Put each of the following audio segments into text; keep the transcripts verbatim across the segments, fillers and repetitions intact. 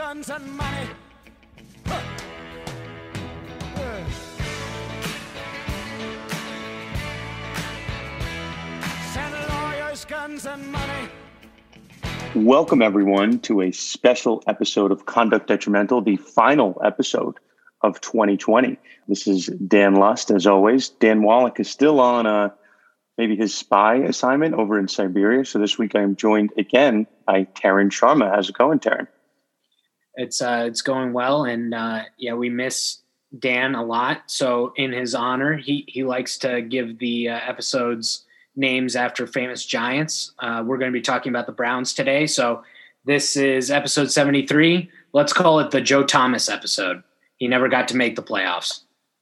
guns, and money. Huh. Yeah. Send lawyers, guns, and money. Welcome, everyone, to a special episode of Conduct Detrimental, the final episode of twenty twenty. This is Dan Lust, as always. Dan Wallach is still on uh, maybe his spy assignment over in Siberia. So this week I am joined again by Taryn Sharma. How's it going, Taryn? It's uh, it's going well, and uh, yeah, we miss Dan a lot. So in his honor, he he likes to give the uh, episodes names after famous giants. Uh, we're going to be talking about the Browns today. So this is episode seventy-three. Let's call it the Joe Thomas episode. He never got to make the playoffs.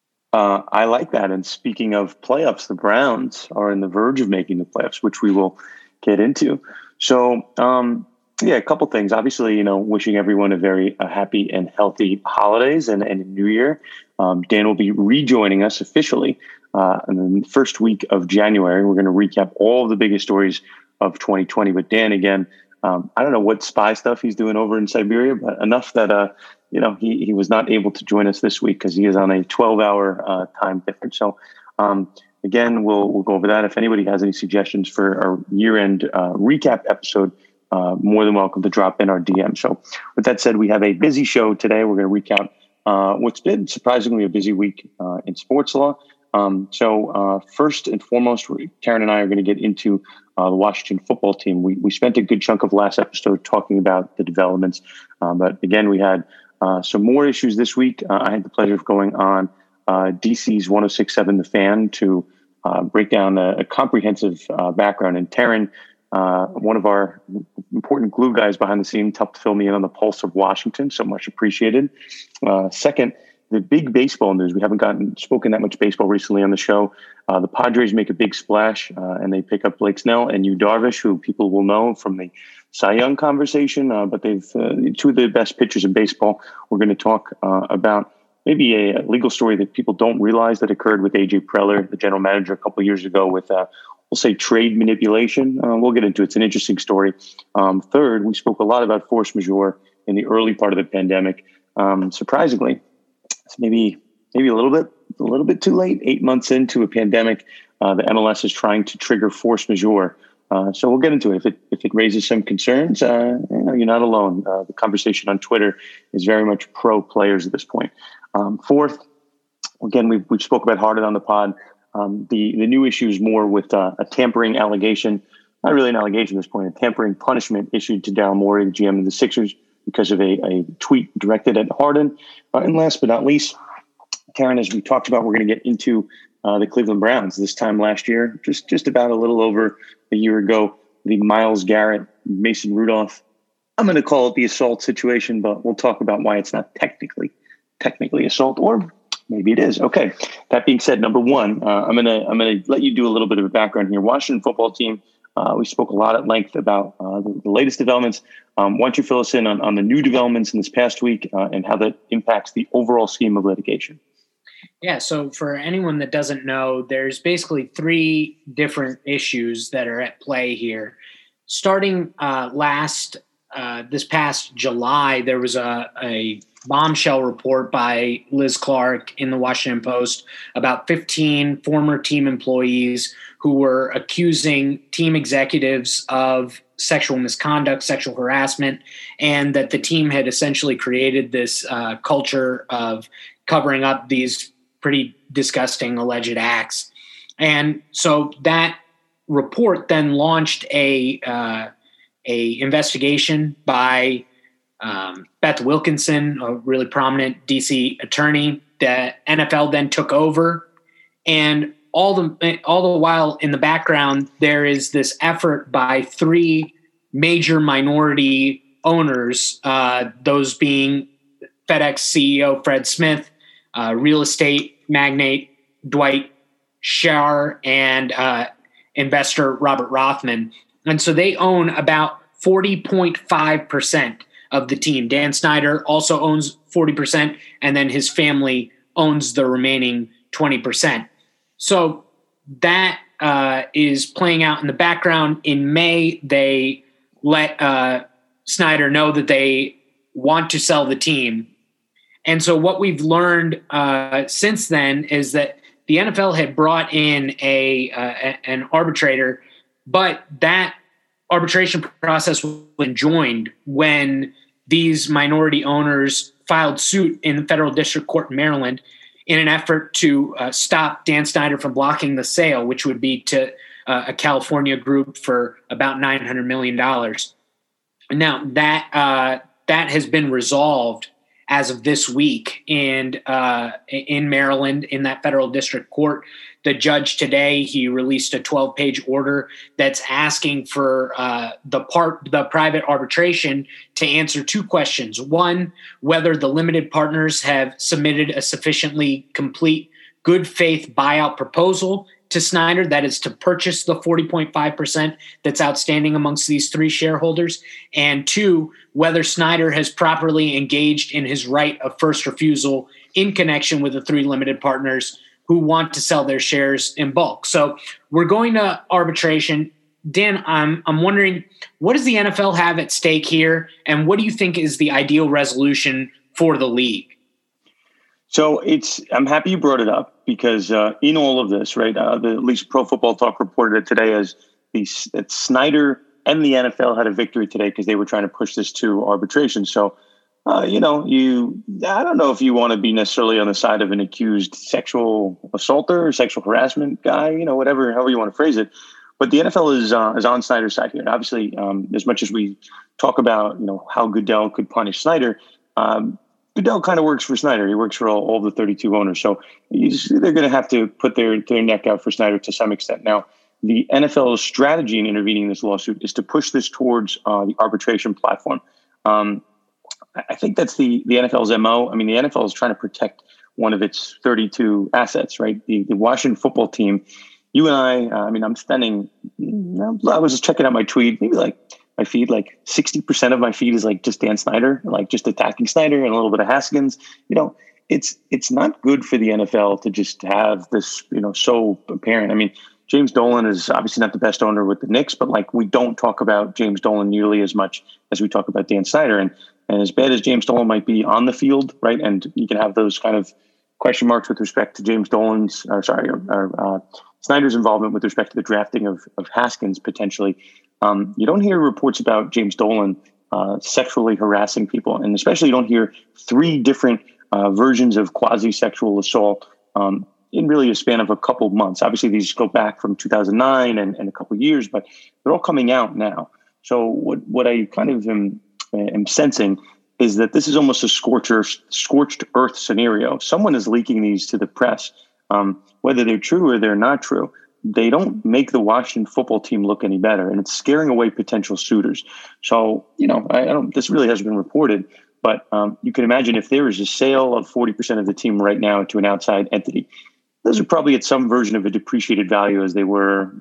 Uh, I like that. And speaking of playoffs, the Browns are on the verge of making the playoffs, which we will get into. So, um, yeah, a couple things. Obviously, you know, wishing everyone a very uh, happy and healthy holidays and, and a new year. Um, Dan will be rejoining us officially uh, in the first week of January. We're going to recap all of the biggest stories of twenty twenty. But Dan, again, um, I don't know what spy stuff he's doing over in Siberia, but enough that, uh, you know, he, he was not able to join us this week because he is on a twelve-hour uh, time difference. So, um, again, we'll we'll go over that. If anybody has any suggestions for our year-end uh, recap episode, uh, more than welcome to drop in our D M. So, with that said, we have a busy show today. We're going to recap uh, what's been surprisingly a busy week uh, in sports law. Um, so, uh, first and foremost, Taryn and I are going to get into uh, the Washington football team. We we spent a good chunk of last episode talking about the developments, uh, but again, we had Uh, some more issues this week. Uh, I had the pleasure of going on uh, D C's one oh six point seven The Fan to uh, break down a, a comprehensive uh, background. And Taryn, uh, one of our important glue guys behind the scenes, helped fill me in on the pulse of Washington. So much appreciated. Uh, second, the big baseball news. We haven't gotten spoken that much baseball recently on the show. Uh, the Padres make a big splash uh, and they pick up Blake Snell and Yu Darvish, who people will know from the Cy Young conversation, uh, but they've uh, two of the best pitchers in baseball. We're going to talk uh, about maybe a, a legal story that people don't realize that occurred with A J Preller, the general manager, a couple of years ago with, uh, we'll say, trade manipulation. Uh, we'll get into it. It's an interesting story. Um, third, we spoke a lot about force majeure in the early part of the pandemic. Um, surprisingly, it's maybe maybe a little bit a little bit too late. Eight months into a pandemic, uh, the M L S is trying to trigger force majeure. Uh, so we'll get into it. If it if it raises some concerns, uh, you know, you're not alone. Uh, the conversation on Twitter is very much pro players at this point. Um, fourth, again, we've we spoke about Harden on the pod. Um, the the new issue is more with uh, a tampering allegation, not really an allegation at this point, a tampering punishment issued to Daryl Morey, the G M of the Sixers, because of a, a tweet directed at Harden. Uh, and last but not least, Taryn, as we talked about, we're going to get into uh, the Cleveland Browns this time last year, just just about a little over a year ago, the Myles Garrett, Mason Rudolph. I'm going to call it the assault situation, but we'll talk about why it's not technically technically assault, or maybe it is. Okay. That being said, number one, uh, I'm going to I'm going to let you do a little bit of a background here. Washington football team. Uh, we spoke a lot at length about uh, the, the latest developments. Um, why don't you fill us in on, on the new developments in this past week uh, and how that impacts the overall scheme of litigation? Yeah, so for anyone that doesn't know, there's basically three different issues that are at play here. Starting uh, last, uh, this past July, there was a, a bombshell report by Liz Clark in the Washington Post about fifteen former team employees who were accusing team executives of sexual misconduct, sexual harassment, and that the team had essentially created this uh, culture of covering up these pretty disgusting alleged acts. And so that report then launched a uh, a investigation by um, Beth Wilkinson, a really prominent D C attorney. The N F L then took over, and all the all the while in the background there is this effort by three major minority owners, uh, those being FedEx C E O Fred Smith, uh, real estate magnate Dwight Schar, and uh, investor Robert Rothman. And so they own about forty point five percent of the team. Dan Snyder also owns forty percent, and then his family owns the remaining twenty percent. So that uh, is playing out in the background. In May, they let uh, Snyder know that they want to sell the team. And so what we've learned uh, since then is that the N F L had brought in a, uh, an arbitrator, but that arbitration process was enjoined when these minority owners filed suit in the federal district court in Maryland in an effort to uh, stop Dan Snyder from blocking the sale, which would be to uh, a California group for about nine hundred million dollars. Now that uh, that has been resolved as of this week, and uh, in Maryland, in that federal district court. The judge today, he released a twelve-page order that's asking for uh, the part, the private arbitration to answer two questions. One, whether the limited partners have submitted a sufficiently complete good faith buyout proposal to Snyder, that is to purchase the forty point five percent that's outstanding amongst these three shareholders. And two, whether Snyder has properly engaged in his right of first refusal in connection with the three limited partners who want to sell their shares in bulk. So we're going to arbitration. Dan, I'm, I'm wondering, what does the N F L have at stake here? And what do you think is the ideal resolution for the league? So it's, I'm happy you brought it up because uh, in all of this, right, uh, the, at least Pro Football Talk reported it today as the, that Snyder and the N F L had a victory today because they were trying to push this to arbitration. So, uh, you know, you, I don't know if you want to be necessarily on the side of an accused sexual assaulter or sexual harassment guy, you know, whatever, however you want to phrase it. But the N F L is uh, is on Snyder's side here. And obviously, um, as much as we talk about, you know, how Goodell could punish Snyder, um, Goodell kind of works for Snyder. He works for all, all the thirty-two owners. So he's, they're going to have to put their, their neck out for Snyder to some extent. Now, the N F L's strategy in intervening in this lawsuit is to push this towards uh, the arbitration platform. Um, I think that's the, the N F L's M O. I mean, the N F L is trying to protect one of its thirty-two assets, right? The, the Washington football team. You and I, uh, I mean, I'm spending, I was just checking out my tweet, maybe like my feed, like sixty percent of my feed is like just Dan Snyder, like just attacking Snyder and a little bit of Haskins. You know, it's, it's not good for the N F L to just have this, you know, so apparent. I mean, James Dolan is obviously not the best owner with the Knicks, but like we don't talk about James Dolan nearly as much as we talk about Dan Snyder. And, and as bad as James Dolan might be on the field, right, and you can have those kind of question marks with respect to James Dolan's, or sorry, or, or uh, Snyder's involvement with respect to the drafting of, of Haskins potentially. Um, you don't hear reports about James Dolan uh, sexually harassing people, and especially you don't hear three different uh, versions of quasi-sexual assault um, in really a span of a couple of months. Obviously, these go back from two thousand nine and, and a couple of years, but they're all coming out now. So what what I kind of am, am sensing is that this is almost a scorcher, scorched earth scenario. Someone is leaking these to the press. Um, whether they're true or they're not true, they don't make the Washington football team look any better, and it's scaring away potential suitors. So, you know, I, I don't. This really hasn't been reported, but um, you can imagine if there is a sale of forty percent of the team right now to an outside entity, those are probably at some version of a depreciated value as they were,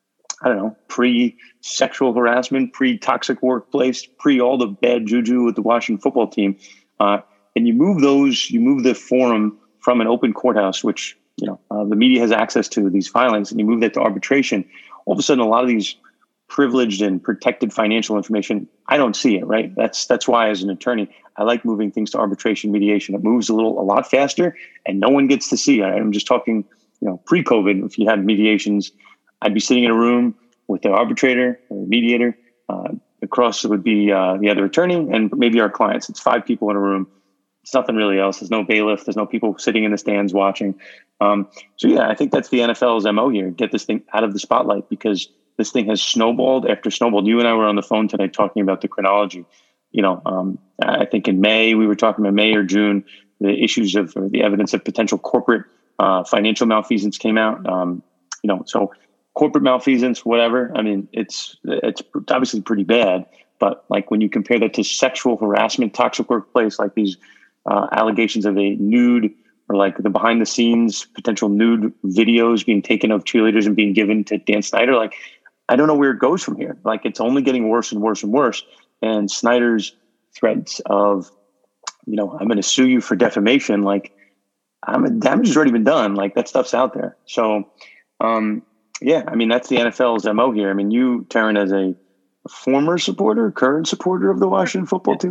I don't know, pre-sexual harassment, pre-toxic workplace, pre all the bad juju with the Washington football team. Uh, and you move those, you move the forum from an open courthouse, which, you know, uh, the media has access to these filings, and you move that to arbitration. All of a sudden, a lot of these privileged and protected financial information, I don't see it, right? That's that's why, as an attorney, I like moving things to arbitration mediation. It moves a little, a lot faster, and no one gets to see it. I'm just talking, you know, pre-COVID, if you had mediations, I'd be sitting in a room with the arbitrator or the mediator. Uh, across it would be uh, the other attorney and maybe our clients. It's five people in a room. It's nothing really else. There's no bailiff. There's no people sitting in the stands watching. Um, so, yeah, I think that's the N F L's M O here. Get this thing out of the spotlight because this thing has snowballed after snowballed. You and I were on the phone today talking about the chronology. You know, um, I think in May, we were talking about May or June, the issues of or the evidence of potential corporate uh, financial malfeasance came out. Um, you know, so corporate malfeasance, whatever. I mean, it's it's obviously pretty bad. But like when you compare that to sexual harassment, toxic workplace, like these uh, allegations of a nude or like the behind the scenes potential nude videos being taken of cheerleaders and being given to Dan Snyder, like, I don't know where it goes from here. Like, it's only getting worse and worse and worse. And Snyder's threats of, you know, I'm going to sue you for defamation. Like, I'm, damage has already been done. Like, that stuff's out there. So, um, yeah, I mean, that's the N F L's M O here. I mean, you, Taryn, as a former supporter, current supporter of the Washington football team.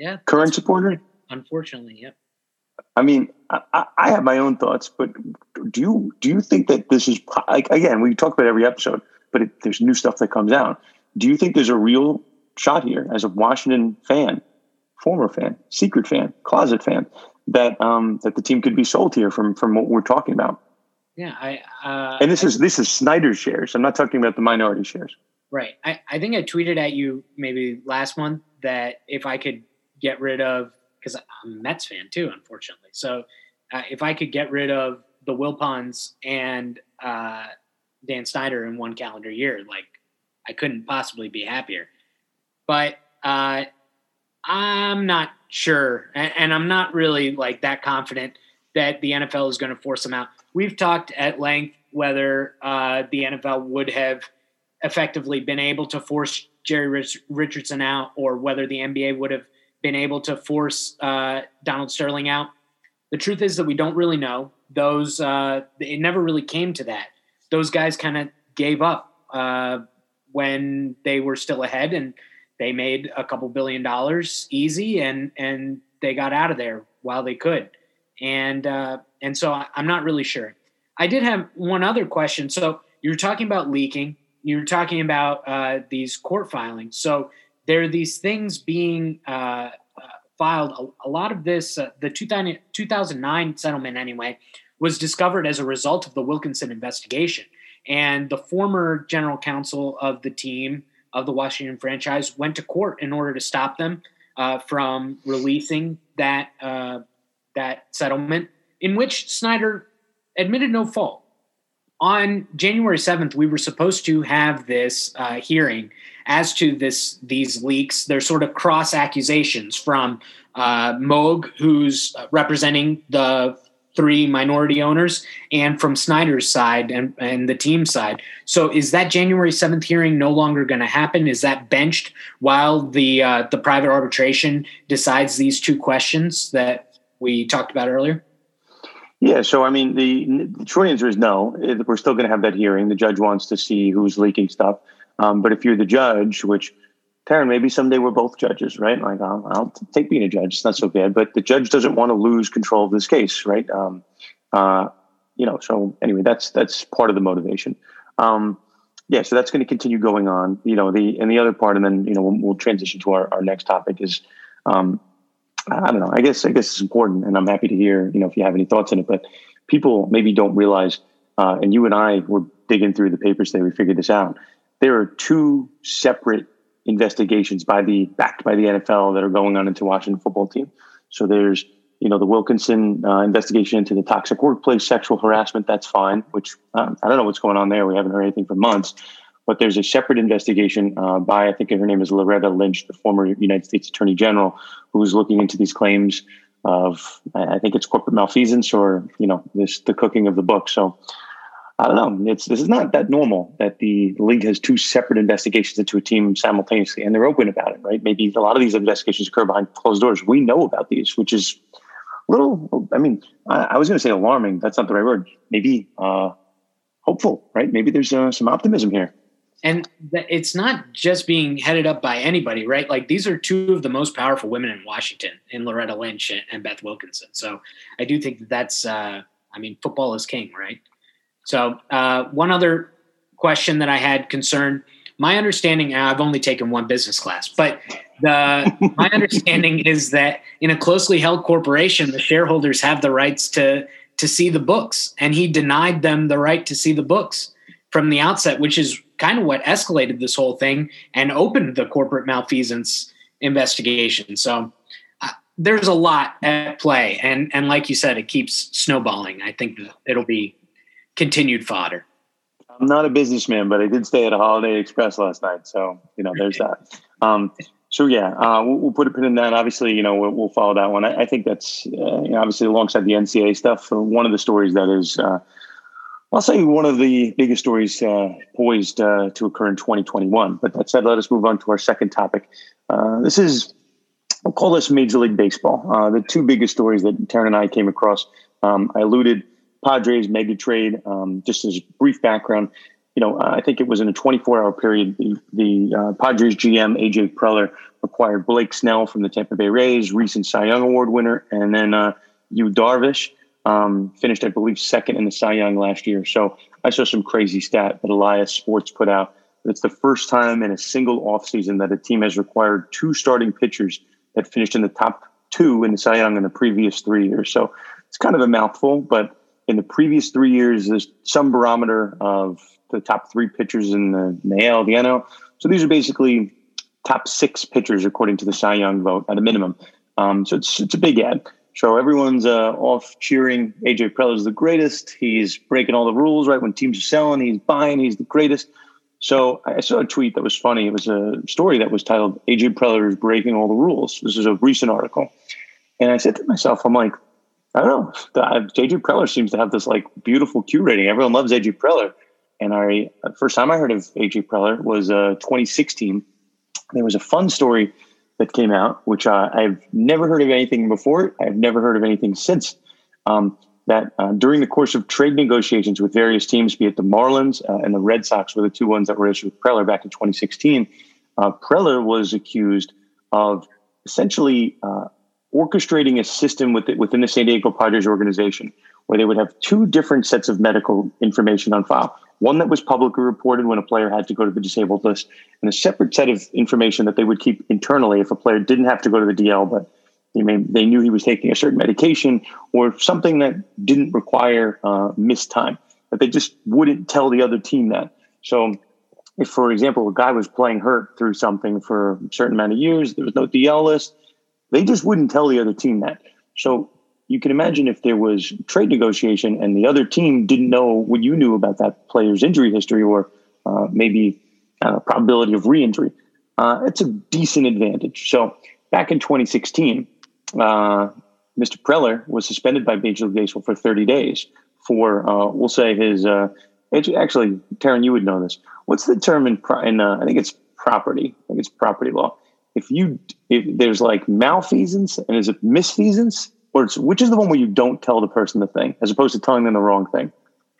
Yeah. Current supporter? Unfortunately, yep. I mean, I, I have my own thoughts, but do you do you think that this is like, again, we talk about every episode, but it, there's new stuff that comes out. Do you think there's a real shot here as a Washington fan, former fan, secret fan, closet fan, that um, that the team could be sold here from from what we're talking about? Yeah, I uh, and this I, is this is Snyder's shares. I'm not talking about the minority shares. Right. I, I think I tweeted at you maybe last month that if I could get rid of, because I'm a Mets fan too, unfortunately. So uh, if I could get rid of the Wilpons and uh, Dan Snyder in one calendar year, like I couldn't possibly be happier. But uh, I'm not sure, and, and I'm not really like that confident that the N F L is going to force them out. We've talked at length whether uh, the N F L would have effectively been able to force Jerry Rich- Richardson out, or whether the N B A would have been able to force uh, Donald Sterling out. The truth is that we don't really know. Those uh, it never really came to that. Those guys kind of gave up uh, when they were still ahead, and they made a couple billion dollars easy, and and they got out of there while they could. And uh, and so I, I'm not really sure. I did have one other question. So you were talking about leaking. You were talking about uh, these court filings. So there are these things being uh, uh, filed. A, a lot of this, uh, the two thousand nine settlement anyway, was discovered as a result of the Wilkinson investigation. And the former general counsel of the team of the Washington franchise went to court in order to stop them uh, from releasing that uh, that settlement, in which Snyder admitted no fault. On January seventh, we were supposed to have this uh, hearing as to this these leaks. They're sort of cross accusations from uh, Moog, who's representing the three minority owners, and from Snyder's side and, and the team side. So is that January seventh hearing no longer going to happen? Is that benched while the uh, the private arbitration decides these two questions that we talked about earlier? Yeah, so I mean, the, the short answer is no. We're still going to have that hearing. The judge wants to see who's leaking stuff. Um, but if you're the judge, which, Taryn, maybe someday we're both judges, right? Like, I'll, I'll take being a judge. It's not so bad. But the judge doesn't want to lose control of this case, right? Um, uh, you know, so anyway, that's that's part of the motivation. Um, yeah, so that's going to continue going on. You know, the and the other part, and then, you know, we'll, we'll transition to our, our next topic is, um, I don't know. I guess I guess it's important, and I'm happy to hear, you know, if you have any thoughts on it. But people maybe don't realize, uh, and you and I were digging through the papers today. We figured this out. There are two separate investigations by the backed by the N F L that are going on into Washington football team. So there's, you know, the Wilkinson uh, investigation into the toxic workplace, sexual harassment. That's fine. Which um, I don't know what's going on there. We haven't heard anything for months. But there's a separate investigation uh, by, I think her name is Loretta Lynch, the former United States Attorney General, who is looking into these claims of, I think it's corporate malfeasance, or, you know, this the cooking of the book. So I don't know. It's this is not that normal that the league has two separate investigations into a team simultaneously, and they're open about it, right? Maybe a lot of these investigations occur behind closed doors. We know about these, which is a little. I mean, I, I was going to say alarming. That's not the right word. Maybe uh, hopeful, right? Maybe there's uh, some optimism here. And it's not just being headed up by anybody, right? Like, these are two of the most powerful women in Washington, in Loretta Lynch and Beth Wilkinson. So I do think that that's, uh, I mean, football is king, right? So uh, one other question that I had concern, my understanding, I've only taken one business class, but the my understanding is that in a closely held corporation, the shareholders have the rights to to see the books, and he denied them the right to see the books from the outset, which is kind of what escalated this whole thing and opened the corporate malfeasance investigation. So uh, there's a lot at play. And, and like you said, it keeps snowballing. I think it'll be continued fodder. I'm not a businessman, but I did stay at a Holiday Express last night. So, you know, there's that. Um, so, yeah, uh, we'll, we'll put a pin in that. Obviously, you know, we'll, we'll follow that one. I, I think that's, uh, you know, obviously alongside the N C A A stuff, one of the stories that is, uh, I'll say one of the biggest stories uh, poised uh, to occur in twenty twenty-one. But that said, let us move on to our second topic. Uh, this is, we'll call this Major League Baseball. Uh, the two biggest stories that Taryn and I came across, um, I alluded, Padres mega trade, um, just as brief background. you know, I think it was in a twenty-four hour period. The, the uh, Padres G M A J Preller acquired Blake Snell from the Tampa Bay Rays, recent Cy Young Award winner, and then uh, Yu Darvish um, finished, I believe, second in the Cy Young last year. So I saw some crazy stat that Elias Sports put out. It's the first time in a single offseason that a team has required two starting pitchers that finished in the top two in the Cy Young in the previous three years. So it's kind of a mouthful, but in the previous three years, there's some barometer of the top three pitchers in the, in the A L, the N L. So these are basically top six pitchers according to the Cy Young vote at a minimum. Um, so it's it's a big ad. So everyone's uh, off cheering. A J Preller is the greatest. He's breaking all the rules, right? When teams are selling, he's buying. He's the greatest. So I saw a tweet that was funny. It was a story that was titled A J Preller is breaking all the rules. This is a recent article. And I said to myself, I'm like, I don't know. A J Preller seems to have this like beautiful Q rating. Everyone loves A J Preller. And I, the first time I heard of A J Preller was uh, twenty sixteen. There was a fun story that came out, which uh, I've never heard of anything before. I've never heard of anything since. Um, that uh, during the course of trade negotiations with various teams, be it the Marlins uh, and the Red Sox were the two ones that were issued with Preller back in twenty sixteen, uh, Preller was accused of essentially uh, orchestrating a system with, within the San Diego Padres organization where they would have two different sets of medical information on file. One that was publicly reported when a player had to go to the disabled list, and a separate set of information that they would keep internally if a player didn't have to go to the D L, but they, may, they knew he was taking a certain medication or something that didn't require uh, missed time, that they just wouldn't tell the other team that. So if, for example, a guy was playing hurt through something for a certain amount of years, there was no D L list, they just wouldn't tell the other team that. So you can imagine if there was trade negotiation and the other team didn't know what you knew about that player's injury history or uh, maybe uh, probability of re-injury. Uh, it's a decent advantage. So back in twenty sixteen, uh, Mister Preller was suspended by Major League Baseball for thirty days for, uh, we'll say his, uh, actually, Taryn, you would know this. What's the term in, in uh, I think it's property. I think it's property law. If you, if there's like malfeasance and is it misfeasance? Or it's, which is the one where you don't tell the person the thing as opposed to telling them the wrong thing?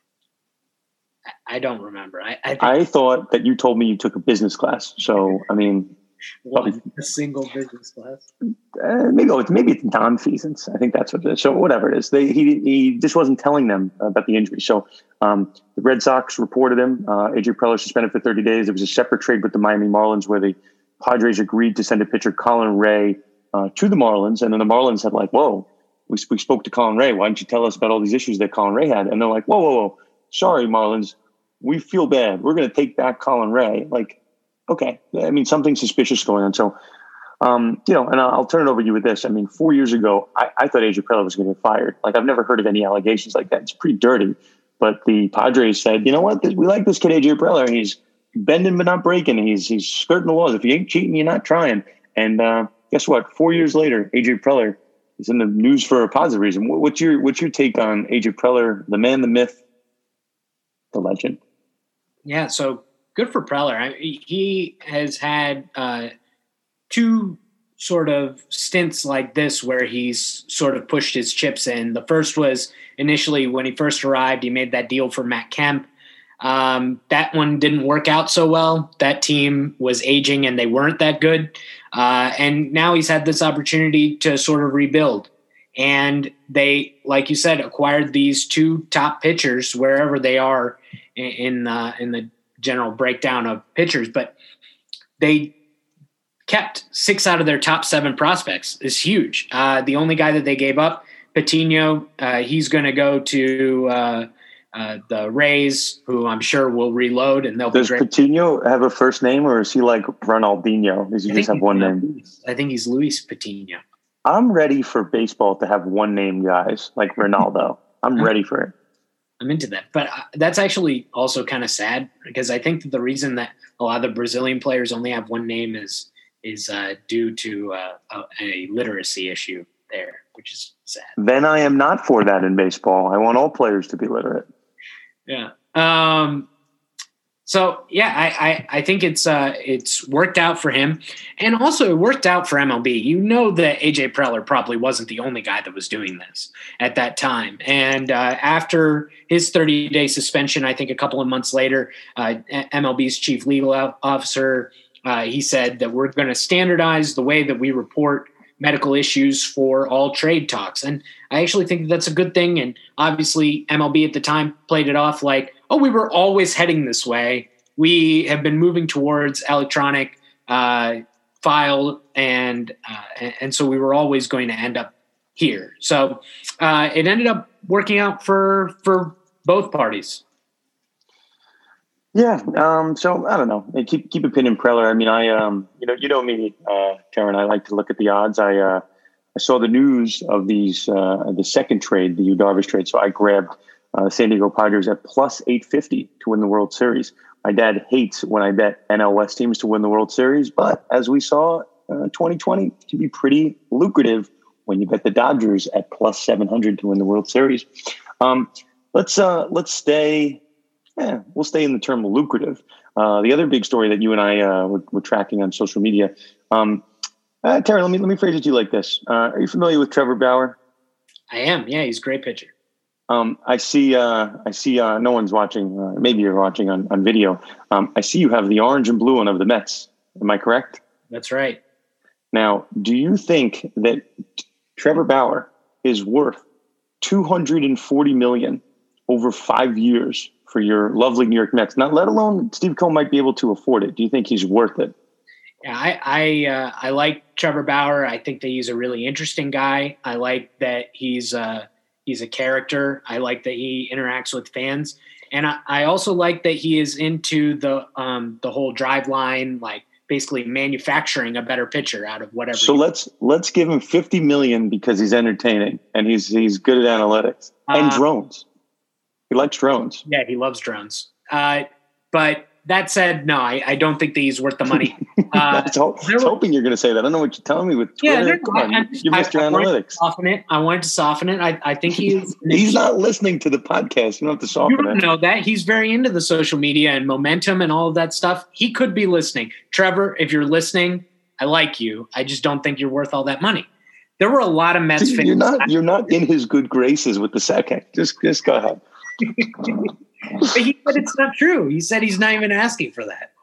I don't remember. I I, think I thought that you told me you took a business class. So, I mean, one, a single business class. Uh, maybe, oh, maybe it's nonfeasance. I think that's what it is. So whatever it is, they, he he just wasn't telling them about the injury. So um, the Red Sox reported him. Uh, A J Preller suspended for thirty days. There was a separate trade with the Miami Marlins where the Padres agreed to send a pitcher, Colin Ray, uh, to the Marlins. And then the Marlins had like, whoa. We, we spoke to Colin Ray. Why don't you tell us about all these issues that Colin Ray had? And they're like, whoa, whoa, whoa. Sorry, Marlins. We feel bad. We're going to take back Colin Ray. Like, okay. I mean, something suspicious going on. So, um, you know, and I'll turn it over to you with this. I mean, four years ago, I, I thought A J Preller was going to get fired. Like, I've never heard of any allegations like that. It's pretty dirty. But the Padres said, you know what? We like this kid, A J Preller. He's bending but not breaking. He's he's skirting the laws. If you ain't cheating, you're not trying. And uh, guess what? Four years later, A J Preller is in the news for a positive reason. What's your what's your take on A J Preller, the man, the myth, the legend? Yeah, so good for Preller. I, he has had uh, two sort of stints like this where he's sort of pushed his chips in. The first was initially when he first arrived, he made that deal for Matt Kemp. Um, that one didn't work out so well. That team was aging and they weren't that good. Uh, and now he's had this opportunity to sort of rebuild. And they, like you said, acquired these two top pitchers wherever they are in, in, uh, in the general breakdown of pitchers. But they kept six out of their top seven prospects. Is huge. Uh, the only guy that they gave up, Patino, uh, he's going to go to uh, – Uh, the Rays, who I'm sure will reload, and they'll Does be great. Does Patino have a first name, or is he like Ronaldinho? Does he just have one name? Luis. I think he's Luis Patino. I'm ready for baseball to have one name guys like Ronaldo. I'm I'm, ready for it. I'm into that. But uh, that's actually also kind of sad because I think that the reason that a lot of the Brazilian players only have one name is is uh, due to uh, a, a literacy issue there, which is sad. Then I am not for that in baseball. I want all players to be literate. Yeah. Um, So yeah, I, I, I think it's uh, it's worked out for him, and also it worked out for M L B. You know that A J Preller probably wasn't the only guy that was doing this at that time. And uh, after his thirty-day suspension, I think a couple of months later, uh, M L B's chief legal officer uh, he said that we're going to standardize the way that we report medical issues for all trade talks. And I actually think that's a good thing. And obviously M L B at the time played it off like, oh, we were always heading this way. We have been moving towards electronic uh, file. And, uh, and so we were always going to end up here. So uh, it ended up working out for, for both parties. Yeah. Um, so I don't know. Keep keep a pin in Preller. I mean, I um, you know, you know me, uh, Karen. I like to look at the odds. I uh, I saw the news of these uh, the second trade, the Yu Darvish trade. So I grabbed uh, San Diego Padres at plus eight fifty to win the World Series. My dad hates when I bet N L West teams to win the World Series, but as we saw, uh, twenty twenty can be pretty lucrative when you bet the Dodgers at plus seven hundred to win the World Series. Um, let's uh, let's stay. Yeah, we'll stay in the term lucrative. Uh, the other big story that you and I uh, were, were tracking on social media. Um, uh, Terry, let me let me phrase it to you like this: uh, Are you familiar with Trevor Bauer? I am. Yeah, he's a great pitcher. Um, I see. Uh, I see. Uh, no one's watching. Uh, maybe you're watching on on video. Um, I see you have the orange and blue one of the Mets. Am I correct? That's right. Now, do you think that Trevor Bauer is worth two hundred forty million dollars over five years for your lovely New York Mets? Not let alone Steve Cohen might be able to afford it. Do you think he's worth it? Yeah, I I, uh, I like Trevor Bauer. I think that he's a really interesting guy. I like that he's uh, he's a character. I like that he interacts with fans, and I, I also like that he is into the um, the whole drive line, like basically manufacturing a better pitcher out of whatever. So let's let's give him fifty million because he's entertaining and he's he's good at analytics and uh, drones. He likes drones. Yeah, he loves drones. Uh, but that said, no, I, I don't think that he's worth the money. Uh, I was, ho- I was hoping you're going to say that. I don't know what you're telling me with Twitter. Yeah, Come on, I, you, you missed I, your I analytics. Wanted to soften it. I wanted to soften it. I, I think he's he's not listening to the podcast. You don't have to soften you don't it. know that. He's very into the social media and momentum and all of that stuff. He could be listening. Trevor, if you're listening, I like you. I just don't think you're worth all that money. There were a lot of Mets See, fans. You're not, you're not in his good graces with the second. Just, just go ahead. But he said it's not true. He said he's not even asking for that.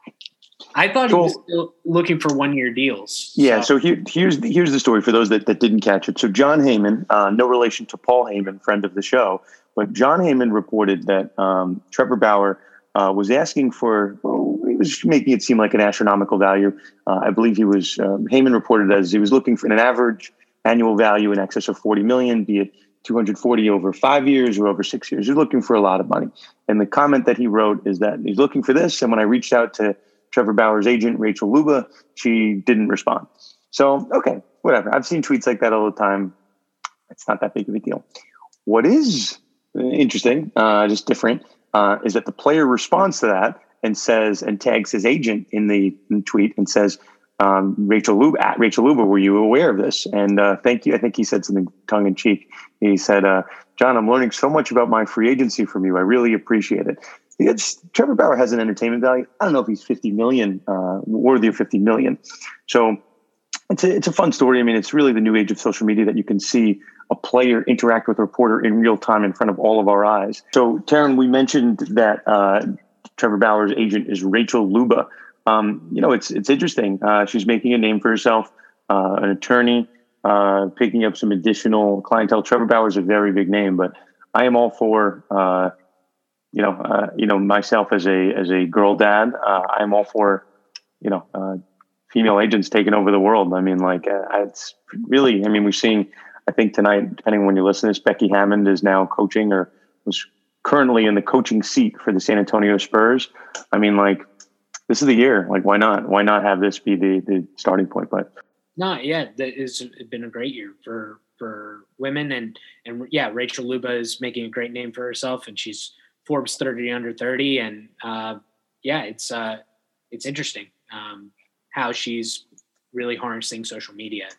I thought he so, was still looking for one-year deals. Yeah, so, so here, here's the, here's the story for those that, that didn't catch it. So John Heyman, uh, no relation to Paul Heyman, friend of the show, but John Heyman reported that um, Trevor Bauer uh, was asking for, well, he was making it seem like an astronomical value. Uh, I believe he was, um, Heyman reported as he was looking for an average annual value in excess of forty million, be it two hundred forty over five years or over six years. He's looking for a lot of money. And the comment that he wrote is that he's looking for this. And when I reached out to Trevor Bauer's agent, Rachel Luba, she didn't respond. So, okay, whatever. I've seen tweets like that all the time. It's not that big of a deal. What is interesting, uh, just different, uh, is that the player responds to that and says, and tags his agent in the, in the tweet and says, Um, Rachel Luba, at Rachel Luba, were you aware of this? And uh, thank you. I think he said something tongue in cheek. He said, uh, John, I'm learning so much about my free agency from you. I really appreciate it. It's, Trevor Bauer has an entertainment value. I don't know if he's fifty million, uh, worthy of fifty million. So it's a, it's a fun story. I mean, it's really the new age of social media that you can see a player interact with a reporter in real time in front of all of our eyes. So, Taryn, we mentioned that uh, Trevor Bauer's agent is Rachel Luba. Um, you know, it's it's interesting. Uh, she's making a name for herself, uh, an attorney, uh, picking up some additional clientele. Trevor Bauer is a very big name, but I am all for, uh, you know, uh, you know, myself as a as a girl dad. Uh, I'm all for, you know, uh, female agents taking over the world. I mean, like, uh, it's really. I mean, we've seen. I think tonight, depending on when you listen to this, Becky Hammond is now coaching or was currently in the coaching seat for the San Antonio Spurs. I mean, like. This is the year. Like, why not? Why not have this be the, the starting point? But no, yeah, it's been a great year for for women, and and yeah, Rachel Luba is making a great name for herself, and she's Forbes thirty under thirty, and uh, yeah, it's uh, it's interesting um, how she's really harnessing social media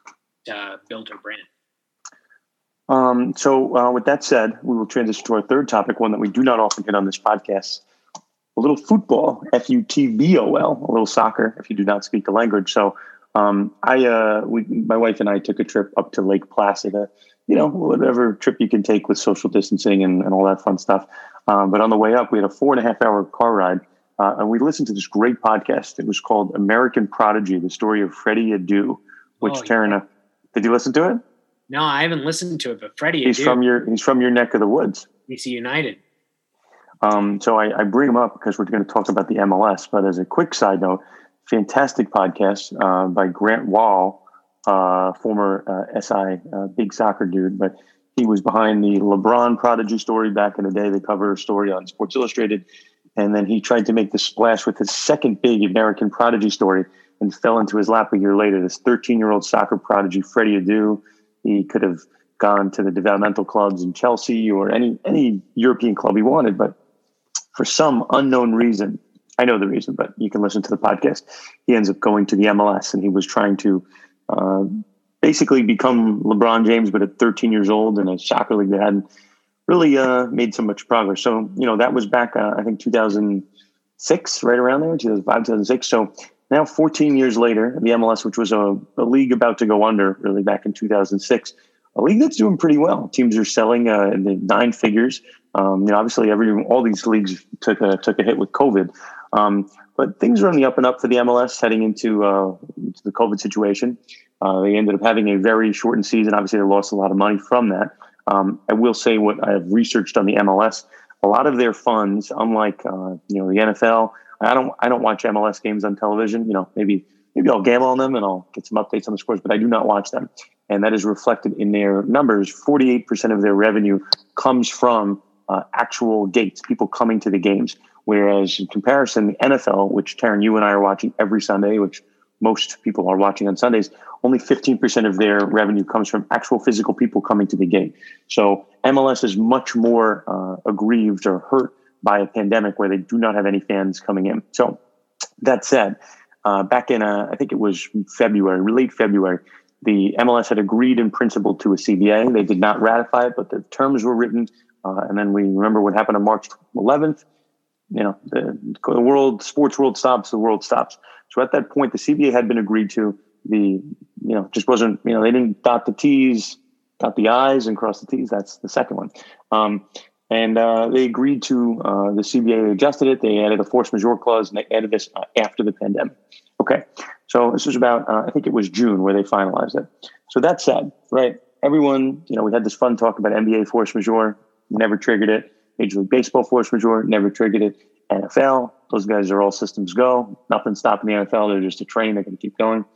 to build her brand. Um, so uh, with that said, we will transition to our third topic, one that we do not often hit on this podcast. a little football, F U T B O L, a little soccer, if you do not speak the language. So um, I, uh, we, my wife and I took a trip up to Lake Placid, uh, you know, whatever trip you can take with social distancing and, and all that fun stuff. Um, but on the way up, we had a four and a half hour car ride, uh, and we listened to this great podcast. It was called American Prodigy, the story of Freddie Adu, which oh, Taryn, yeah. uh, did you listen to it? No, I haven't listened to it, but Freddie He's Adu, from your, he's from your neck of the woods. D C United. Um, so I, I bring him up because we're going to talk about the M L S. But as a quick side note, fantastic podcast uh, by Grant Wall, uh, former uh, S I uh, big soccer dude. But he was behind the LeBron prodigy story back in the day, the cover story on Sports Illustrated. And then he tried to make the splash with his second big American prodigy story and fell into his lap a year later. This thirteen-year-old soccer prodigy, Freddie Adu, he could have gone to the developmental clubs in Chelsea or any any European club he wanted, but for some unknown reason, I know the reason, but you can listen to the podcast, he ends up going to the M L S, and he was trying to uh, basically become LeBron James, but at thirteen years old in a soccer league that hadn't really uh, made so much progress. So, you know, that was back, uh, I think, two thousand six, right around there, two thousand five, two thousand six. So now fourteen years later, the M L S, which was a, a league about to go under really back in two thousand six, a league that's doing pretty well. Teams are selling uh, in the nine figures. Um, you know, obviously, every all these leagues took a took a hit with COVID, um, but things are on the up and up for the M L S heading into, uh, into the COVID situation. Uh, they ended up having a very shortened season. Obviously, they lost a lot of money from that. Um, I will say what I have researched on the M L S: a lot of their funds, unlike uh, you know the N F L, I don't I don't watch M L S games on television. You know, maybe maybe I'll gamble on them and I'll get some updates on the scores, but I do not watch them. And that is reflected in their numbers. forty-eight percent of their revenue comes from uh, actual gates, people coming to the games. Whereas in comparison, the N F L, which Taryn, you and I are watching every Sunday, which most people are watching on Sundays, only fifteen percent of their revenue comes from actual physical people coming to the game. So M L S is much more uh, aggrieved or hurt by a pandemic where they do not have any fans coming in. So that said, uh, back in, uh, I think it was February, late February, the M L S had agreed in principle to a C B A. They did not ratify it, but the terms were written. Uh, and then we remember what happened on March eleventh. You know, the, the world, sports world stops, the world stops. So at that point, the C B A had been agreed to. The, you know, just wasn't, you know, they didn't dot the T's, dot the I's and cross the T's. That's the second one. Um, and uh, they agreed to, uh, the C B A adjusted it. They added a force majeure clause, and they added this uh, after the pandemic. Okay. So this was about, uh, I think it was June where they finalized it. So that said, right, everyone, you know, we had this fun talk about N B A force majeure, never triggered it. Major League Baseball force majeure, never triggered it. N F L, those guys are all systems go. Nothing stopping the N F L. They're just a train. They're going to keep going.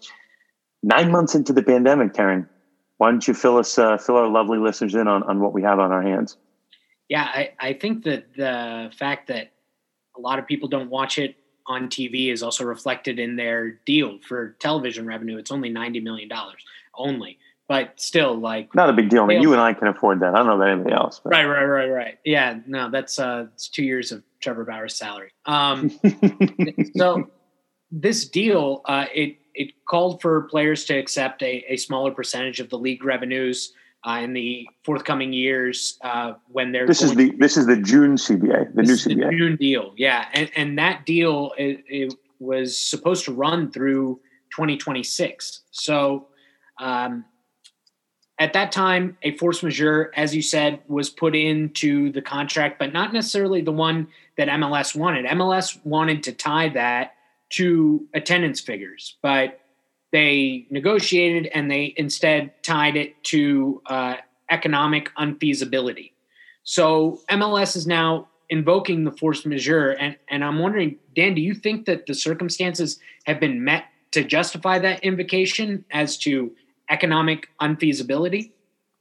Nine months into the pandemic, Taryn, why don't you fill us, uh, fill our lovely listeners in on, on what we have on our hands? Yeah, I, I think that the fact that a lot of people don't watch it on T V is also reflected in their deal for television revenue. It's only ninety million dollars only, but still, like, not a big deal. I mean, you and I can afford that. I don't know about anybody else. But. Right, right, right, right. Yeah, no, that's uh, it's two years of Trevor Bauer's salary. Um, so this deal, uh, it it called for players to accept a, a smaller percentage of the league revenues uh, in the forthcoming years uh, when they're. This is the this is the June C B A, the new C B A. The June deal, yeah, and and that deal it, it was supposed to run through twenty twenty-six. So. Um, At that time, a force majeure, as you said, was put into the contract, but not necessarily the one that M L S wanted. M L S wanted to tie that to attendance figures, but they negotiated and they instead tied it to uh, economic unfeasibility. So M L S is now invoking the force majeure, and, and I'm wondering, Dan, do you think that the circumstances have been met to justify that invocation as to economic unfeasibility?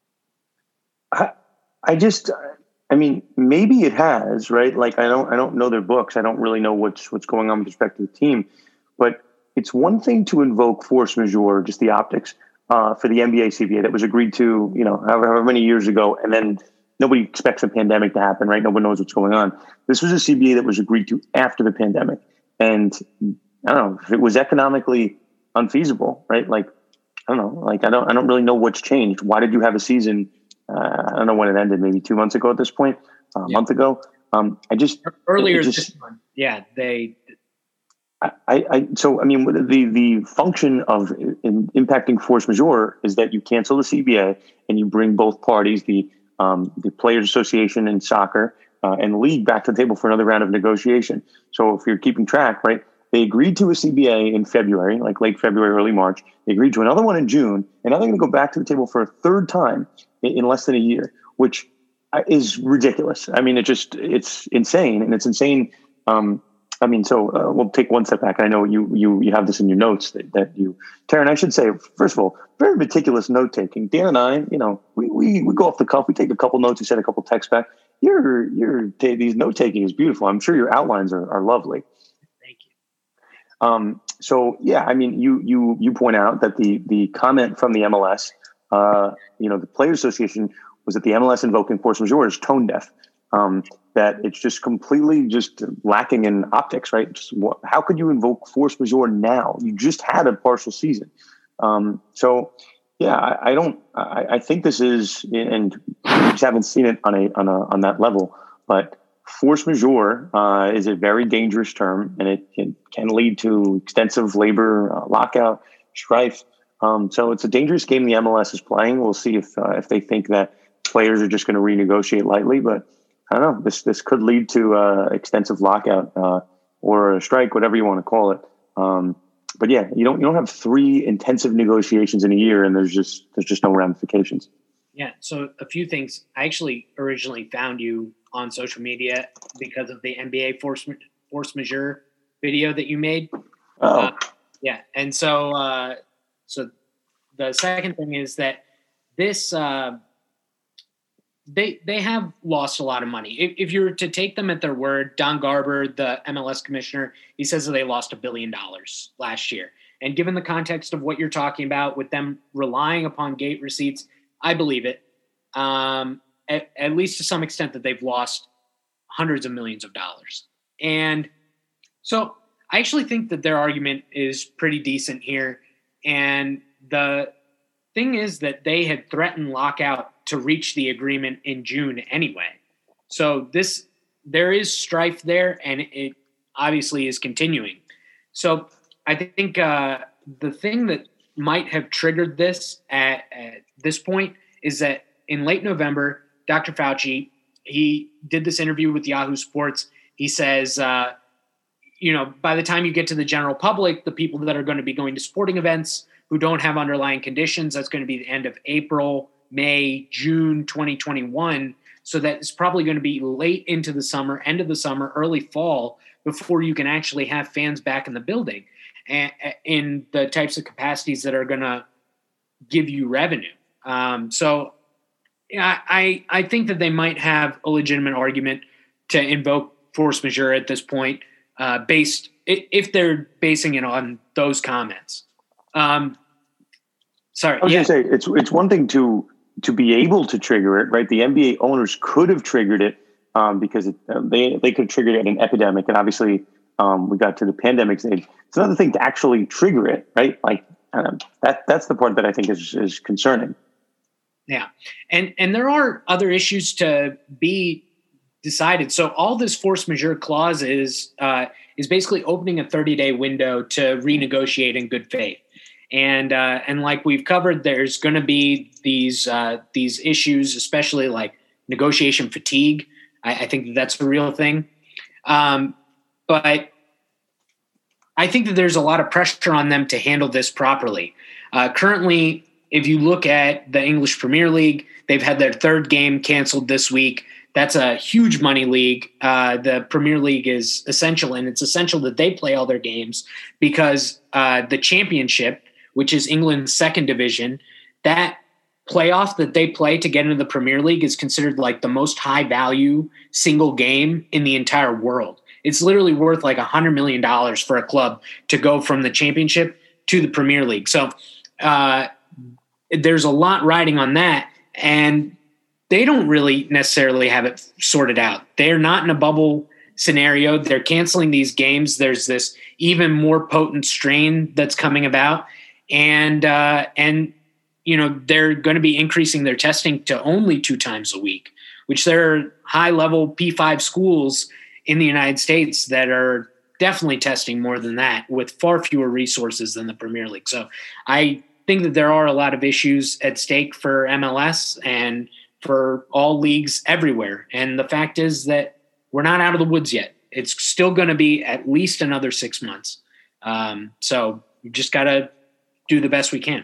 I, I just, I mean, maybe it has, right? Like, I don't, I don't know their books. I don't really know what's, what's going on with respect to the team, but it's one thing to invoke force majeure, just the optics, uh, for the N B A C B A that was agreed to, you know, however, however many years ago. And then nobody expects a pandemic to happen, right? Nobody knows what's going on. This was a C B A that was agreed to after the pandemic. And I don't know if it was economically unfeasible, right? Like, I don't know. Like, I don't, I don't really know what's changed. Why did you have a season? Uh, I don't know when it ended, maybe two months ago at this point, uh, a yeah. month ago. um, I just earlier just, this month, yeah, they. I, I so I mean the the function of in impacting force majeure is that you cancel the C B A and you bring both parties, the um, the Players Association in soccer uh, and the league, back to the table for another round of negotiation. So if you're keeping track, right, they agreed to a C B A in February, like late February, early March. They agreed to another one in June, and now they're going to go back to the table for a third time in, in less than a year, which is ridiculous. I mean, it just it's insane, and it's insane. Um, I mean, so uh, we'll take one step back. I know you you you have this in your notes that, that you, Taryn, I should say, first of all, very meticulous note taking. Dan and I, you know, we, we we go off the cuff. We take a couple notes. We send a couple texts back. Your your these note taking is beautiful. I'm sure your outlines are, are lovely. Thank you. Um, so yeah, I mean, you you you point out that the the comment from the M L S, uh, you know, the Players Association, was that the M L S invoking force majeure is tone deaf. Um, that it's just completely just lacking in optics, right? Just what, how could you invoke force majeure now? You just had a partial season. Um, so, yeah, I, I don't. I, I think this is, and we just haven't seen it on a on a on that level. But force majeure uh, is a very dangerous term, and it can, can lead to extensive labor uh, lockout, strife. Um, so it's a dangerous game the M L S is playing. We'll see if uh, if they think that players are just going to renegotiate lightly, but I don't know. This this could lead to uh, extensive lockout uh, or a strike, whatever you want to call it. Um, but yeah, you don't you don't have three intensive negotiations in a year, and there's just there's just no ramifications. Yeah. So a few things. I actually originally found you on social media because of the N B A force force majeure video that you made. Oh, uh, yeah. And so uh, so the second thing is that this. Uh, They they have lost a lot of money. If, if you were to take them at their word, Don Garber, the M L S commissioner, he says that they lost a billion dollars last year. And given the context of what you're talking about with them relying upon gate receipts, I believe it, um, at, at least to some extent, that they've lost hundreds of millions of dollars. And so I actually think that their argument is pretty decent here. And the thing is that they had threatened lockout to reach the agreement in June anyway. So this, there is strife there, and it obviously is continuing. So I think uh, the thing that might have triggered this at, at this point is that in late November, Doctor Fauci, he did this interview with Yahoo Sports. He says, uh, you know, by the time you get to the general public, the people that are going to be going to sporting events who don't have underlying conditions, that's going to be the end of April, May, June twenty twenty-one. So that it's probably going to be late into the summer, end of the summer, early fall, before you can actually have fans back in the building and in the types of capacities that are going to give you revenue. Um, so yeah, I, I think that they might have a legitimate argument to invoke force majeure at this point, uh, based if they're basing it on those comments. Um, sorry. I was yeah. going to say, it's it's one thing to to be able to trigger it, right? The N B A owners could have triggered it um, because it, uh, they they could have triggered it in an epidemic, and obviously um, we got to the pandemic stage. It's another thing to actually trigger it, right? Like um, that that's the part that I think is is concerning. Yeah, and and there are other issues to be decided. So all this force majeure clause is uh, is basically opening a thirty-day window to renegotiate in good faith. And uh, and like we've covered, there's going to be these uh, these issues, especially like negotiation fatigue. I, I think that that's a real thing. Um, but I think that there's a lot of pressure on them to handle this properly. Uh, currently, if you look at the English Premier League, they've had their third game canceled this week. That's a huge money league. Uh, the Premier League is essential, and it's essential that they play all their games because uh, the Championship, which is England's second division, that playoff that they play to get into the Premier League is considered like the most high value single game in the entire world. It's literally worth like one hundred million dollars for a club to go from the Championship to the Premier League. So uh, there's a lot riding on that, and they don't really necessarily have it sorted out. They're not in a bubble scenario. They're canceling these games. There's this even more potent strain that's coming about. And, uh, and you know, they're going to be increasing their testing to only two times a week, which there are high level P five schools in the United States that are definitely testing more than that with far fewer resources than the Premier League. So I think that there are a lot of issues at stake for M L S and for all leagues everywhere. And the fact is that we're not out of the woods yet. It's still going to be at least another six months. Um, so we just got to do the best we can.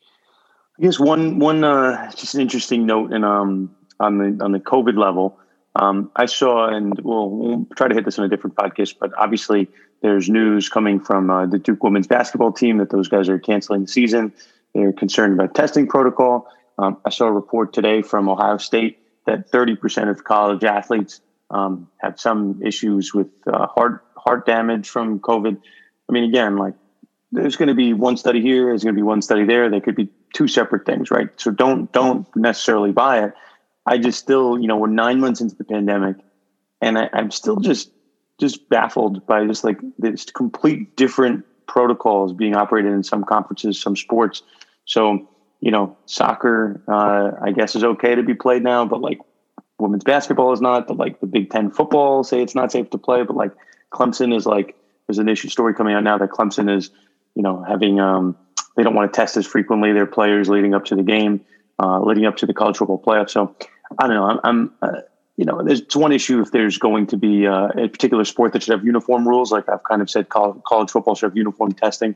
I guess one, one, uh, just an interesting note and, um, on the, on the COVID level, um, I saw, and we'll, we'll try to hit this on a different podcast, but obviously there's news coming from uh, the Duke women's basketball team that those guys are canceling the season. They're concerned about testing protocol. Um, I saw a report today from Ohio State that thirty percent of college athletes um, have some issues with uh, heart heart damage from COVID. I mean, again, like there's going to be one study here, there's going to be one study there. They could be two separate things, right? So don't don't necessarily buy it. I just still, you know, we're nine months into the pandemic, and I, I'm still just just baffled by just like this complete different protocols being operated in some conferences, some sports. So, you know, soccer, uh, I guess, is okay to be played now, but like women's basketball is not. But like the Big Ten football say it's not safe to play. But like Clemson is like, there's an issue story coming out now that Clemson is, you know, having um, they don't want to test as frequently their players leading up to the game, uh, leading up to the college football playoff. So I don't know. I'm, I'm uh, you know, there's it's one issue if there's going to be uh, a particular sport that should have uniform rules. Like I've kind of said, college, college football should have uniform testing.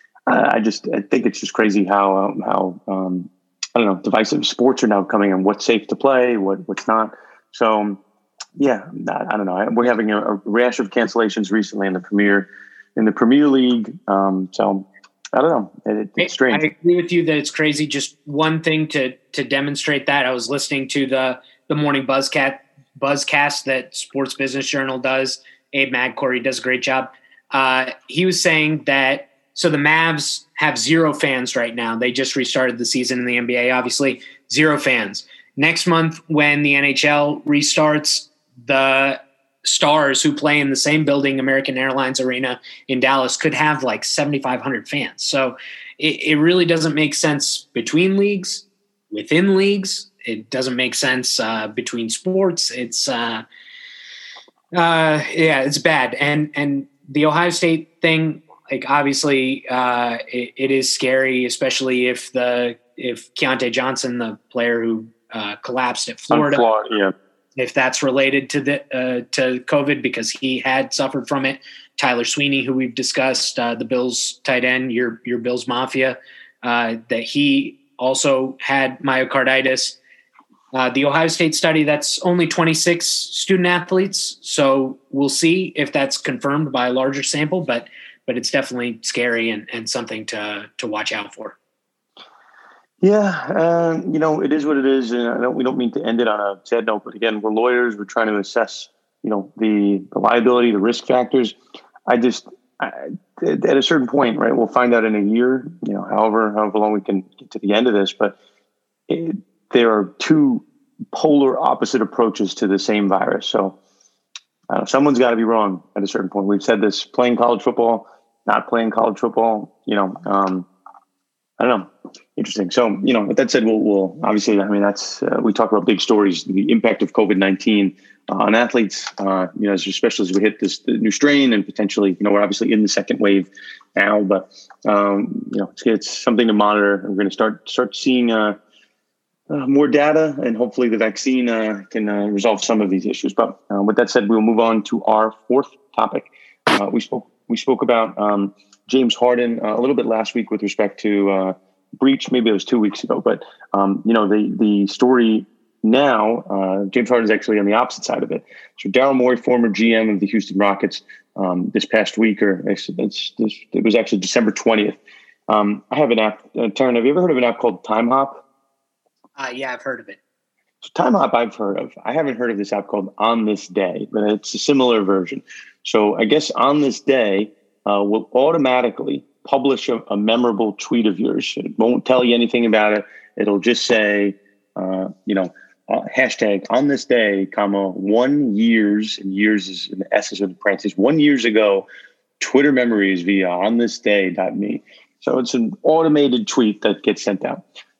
I just I think it's just crazy how um, how um, I don't know divisive sports are now coming and what's safe to play, what what's not. So yeah, I, I don't know. We're having a, a rash of cancellations recently in the Premier in the Premier League. Um, so I don't know. It, it's strange. I agree with you that it's crazy. Just one thing to to demonstrate that, I was listening to the the morning buzzcat buzzcast that Sports Business Journal does. Abe Magcorey does a great job. Uh, he was saying that. So the Mavs have zero fans right now. They just restarted the season in the N B A, obviously, zero fans. Next month, when the N H L restarts, the Stars, who play in the same building, American Airlines Arena in Dallas, could have like seventy-five hundred fans. So it, it really doesn't make sense between leagues, within leagues. It doesn't make sense uh, between sports. It's, uh, uh, yeah, it's bad. And, and the Ohio State thing, like obviously, uh, it, it is scary, especially if the if Keontae Johnson, the player who uh, collapsed at Florida, Florida, yeah. if that's related to the uh, to COVID because he had suffered from it. Tyler Sweeney, who we've discussed, uh, the Bills tight end, your your Bills Mafia, uh, that he also had myocarditis. Uh, the Ohio State study, that's only twenty-six student athletes, so we'll see if that's confirmed by a larger sample, but. But it's definitely scary and, and something to to watch out for. Yeah, uh, you know, it is what it is. And I don't, we don't mean to end it on a sad note, but again, we're lawyers. We're trying to assess, you know, the, the liability, the risk factors. I just, I, at a certain point, right, we'll find out in a year, you know, however, however long we can get to the end of this. But it, there are two polar opposite approaches to the same virus. So I don't know, someone's got to be wrong at a certain point. We've said this, playing college football, not playing college football, you know, um, I don't know. Interesting. So, you know, with that said, we'll, we'll obviously, I mean, that's, uh, we talk about big stories, the impact of COVID nineteen uh, on athletes, uh, you know, especially as we hit this the new strain and potentially, you know, we're obviously in the second wave now, but, um, you know, it's, it's something to monitor. We're going to start, start seeing uh, uh, more data and hopefully the vaccine uh, can uh, resolve some of these issues. But uh, with that said, we'll move on to our fourth topic. Uh, we spoke, we spoke about um, James Harden uh, a little bit last week with respect to uh, breach. Maybe it was two weeks ago, but um, you know, the, the story now, uh, James Harden is actually on the opposite side of it. So Daryl Morey, former G M of the Houston Rockets, um, this past week, or it's, it's, this, it was actually December twentieth. Um, I have an app, uh, Taryn, have you ever heard of an app called TimeHop? Uh, yeah, I've heard of it. So TimeHop I've heard of. I haven't heard of this app called On This Day, but it's a similar version. So I guess On This Day uh, will automatically publish a, a memorable tweet of yours. It won't tell you anything about it. It'll just say, uh, you know, uh, hashtag On This Day, comma, one years, and years is in the S's or the parentheses, one years ago, Twitter memories via on this day dot me. So it's an automated tweet that gets sent out.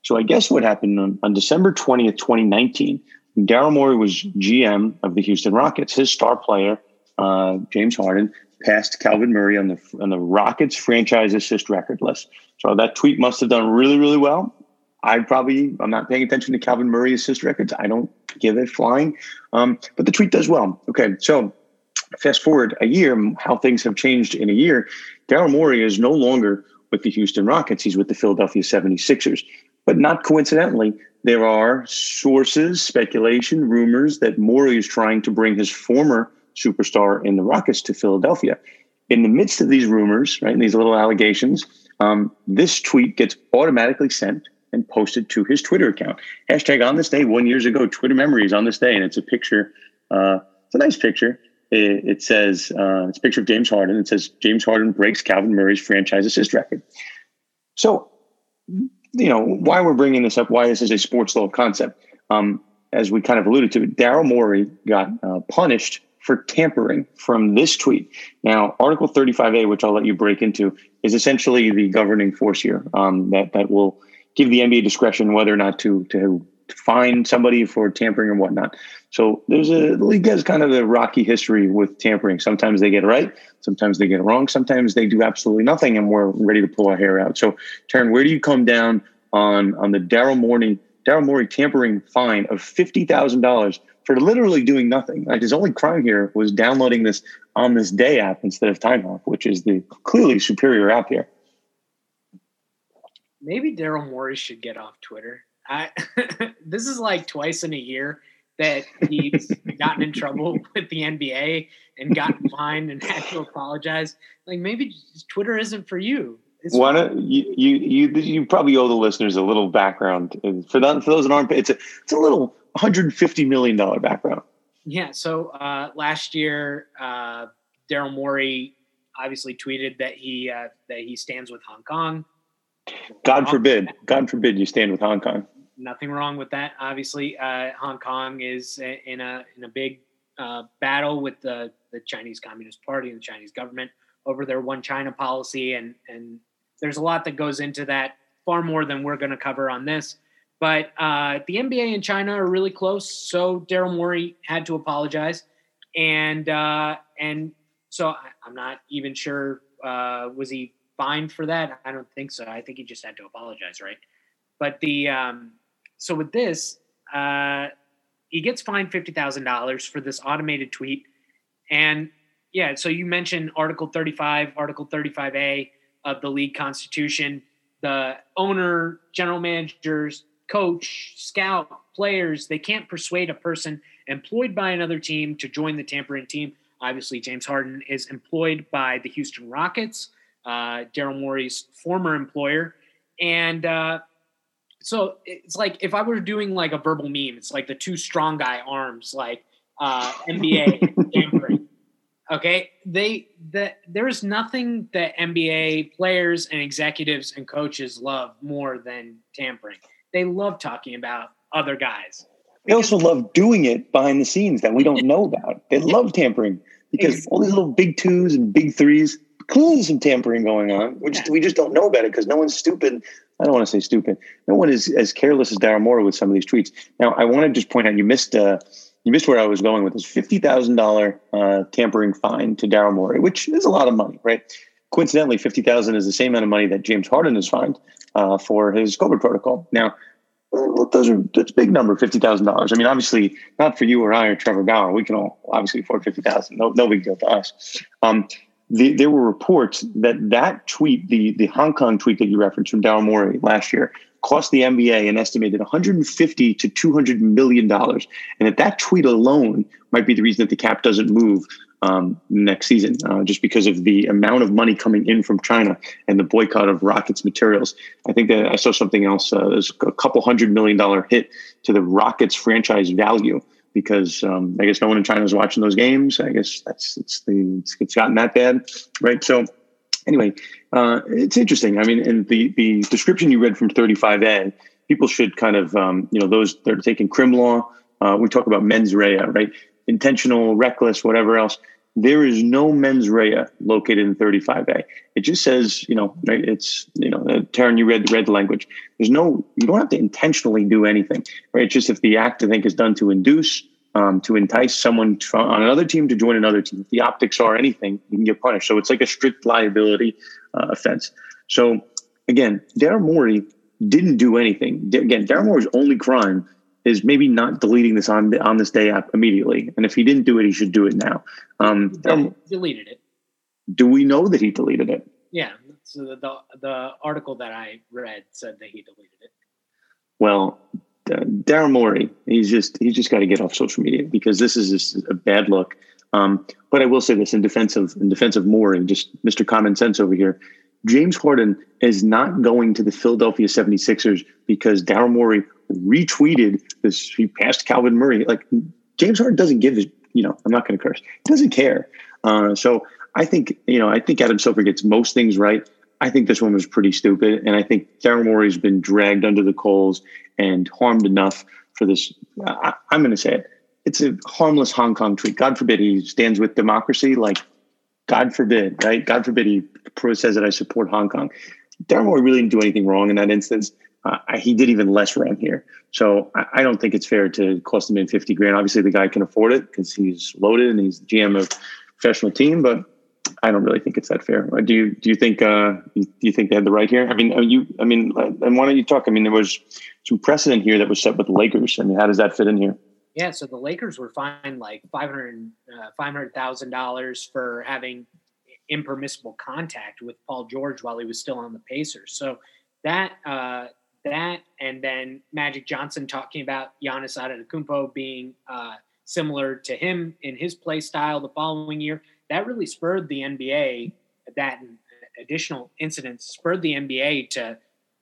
So I guess what happened on, on December twentieth, twenty nineteen, Daryl Morey was G M of the Houston Rockets. His star player, uh, James Harden, passed Calvin Murray on the on the Rockets franchise assist record list. So that tweet must have done really, really well. I probably, I'm not paying attention to Calvin Murray assist records. I don't give a flying. Um, but the tweet does well. Okay, so fast forward a year, how things have changed in a year. Daryl Morey is no longer with the Houston Rockets. He's with the Philadelphia seventy-sixers. But not coincidentally, there are sources, speculation, rumors that Morey is trying to bring his former superstar in the Rockets to Philadelphia. In the midst of these rumors, right, and these little allegations, um, this tweet gets automatically sent and posted to his Twitter account. Hashtag on this day, one years ago, Twitter memories on this day. And it's a picture. Uh, it's a nice picture. It, it says, uh, it's a picture of James Harden. It says, James Harden breaks Calvin Murray's franchise assist record. So, you know, why we're bringing this up, why this is a sports law concept. Um, as we kind of alluded to, Daryl Morey got uh, punished for tampering from this tweet. Now, Article thirty-five A, which I'll let you break into, is essentially the governing force here um, that, that will give the N B A discretion whether or not to, to to fine somebody for tampering or whatnot. So there's a the league has kind of a rocky history with tampering. Sometimes they get it right, sometimes they get it wrong, sometimes they do absolutely nothing, and we're ready to pull our hair out. So, Taryn, where do you come down on on the Daryl Morey Daryl Morey tampering fine of fifty thousand dollars for literally doing nothing? Like, his only crime here was downloading this On This Day app instead of Timehop, which is the clearly superior app here. Maybe Daryl Morey should get off Twitter. I, this is like twice in a year that he's gotten in trouble with the N B A and gotten fined and had to apologize. Like, maybe Twitter isn't for you. It's Why don't you, you you you probably owe the listeners a little background for that, for those that aren't. It's a it's a little one hundred fifty million dollars background. Yeah. So uh, last year, uh, Daryl Morey obviously tweeted that he uh, that he stands with Hong Kong. God forbid. God forbid you stand with Hong Kong. Nothing wrong with that. Obviously, uh, Hong Kong is in a in a big uh, battle with the, the Chinese Communist Party and the Chinese government over their one China policy. And, and there's a lot that goes into that, far more than we're going to cover on this. But uh, the N B A and China are really close. So Daryl Morey had to apologize. And, uh, and so I, I'm not even sure, uh, was he fined for that? I don't think so. I think he just had to apologize, right? But the um, so with this, uh, he gets fined fifty thousand dollars for this automated tweet. And yeah, so you mentioned Article thirty-five, Article thirty-five A of the league constitution. The owner, general managers, coach, scout, players, they can't persuade a person employed by another team to join the tampering team. Obviously, James Harden is employed by the Houston Rockets, uh, Daryl Morey's former employer. And uh, so it's like if I were doing like a verbal meme, it's like the two strong guy arms, like uh, N B A tampering. Okay, they the there's nothing that N B A players and executives and coaches love more than tampering. They love talking about other guys. They also love doing it behind the scenes that we don't know about. They love tampering because exactly. all these little big twos and big threes, clearly some tampering going on. We just, yeah. we just don't know about it because no one's stupid. I don't want to say stupid. No one is as careless as Daryl Morey with some of these tweets. Now, I want to just point out, you missed uh, you missed where I was going with this fifty thousand dollars uh, tampering fine to Daryl Morey, which is a lot of money, right? Coincidentally, fifty thousand dollars is the same amount of money that James Harden is fined uh, for his COVID protocol. Now, well, those are that's a big number, fifty thousand dollars. I mean, obviously, not for you or I or Trevor Bauer. We can all obviously afford fifty thousand dollars. No, no big deal to us. Um, the, there were reports that that tweet, the, the Hong Kong tweet that you referenced from Daryl Morey last year, cost the N B A an estimated one hundred fifty to two hundred million dollars. And that that tweet alone might be the reason that the cap doesn't move um, next season, uh, just because of the amount of money coming in from China and the boycott of Rockets materials. I think that I saw something else. Uh, there's a couple hundred million dollar hit to the Rockets franchise value because um, I guess no one in China is watching those games. I guess that's it's the it's, it's gotten that bad, right? So anyway, uh, it's interesting. I mean, and the the description you read from thirty-five A, people should kind of um, you know those that are taking crim law. Uh, we talk about mens rea, right? Intentional, reckless, whatever else. there is no mens rea located in thirty-five A. It just says, you know, right, it's, you know, uh, Taryn, you read, read the language. There's no, you don't have to intentionally do anything, right? It's just if the act, I think, is done to induce, um, to entice someone to, on another team to join another team. If the optics are anything, you can get punished. So it's like a strict liability uh, offense. So again, Daryl Morey didn't do anything. D- again, Daryl Morey's only crime is maybe not deleting this on on this day app immediately. And if he didn't do it, he should do it now. Um, he deleted it. Do we know that he deleted it? Yeah. So the, the the article that I read said that he deleted it. Well, uh, Daryl Morey, he's just he's just got to get off social media because this is just a bad look. Um, but I will say this in defense of in defense of Morey, just Mister Common Sense over here. James Harden is not going to the Philadelphia seventy-sixers because Daryl Morey retweeted this. He passed Calvin Murray. Like James Harden doesn't give his, you know, I'm not going to curse. He doesn't care. Uh, so I think, you know, I think Adam Silver gets most things right. I think this one was pretty stupid. And I think Daryl Morey's been dragged under the coals and harmed enough for this. I, I'm going to say it. It's a harmless Hong Kong tweet. God forbid he stands with democracy. Like, God forbid, right? God forbid he says that I support Hong Kong. Daryl Morey really didn't do anything wrong in that instance. Uh, he did even less wrong here. So I, I don't think it's fair to cost him in fifty grand. Obviously, the guy can afford it because he's loaded and he's the G M of a professional team, but I don't really think it's that fair. Do you, do you think, uh, do you think they had the right here? I mean, you, I mean, and why don't you talk? I mean, there was some precedent here that was set with the Lakers. I mean, how does that fit in here? Yeah, so the Lakers were fined like five hundred thousand dollars for having impermissible contact with Paul George while he was still on the Pacers. So that, uh, that, and then Magic Johnson talking about Giannis Antetokounmpo being uh, similar to him in his play style the following year, that really spurred the N B A. That additional incidents spurred the N B A to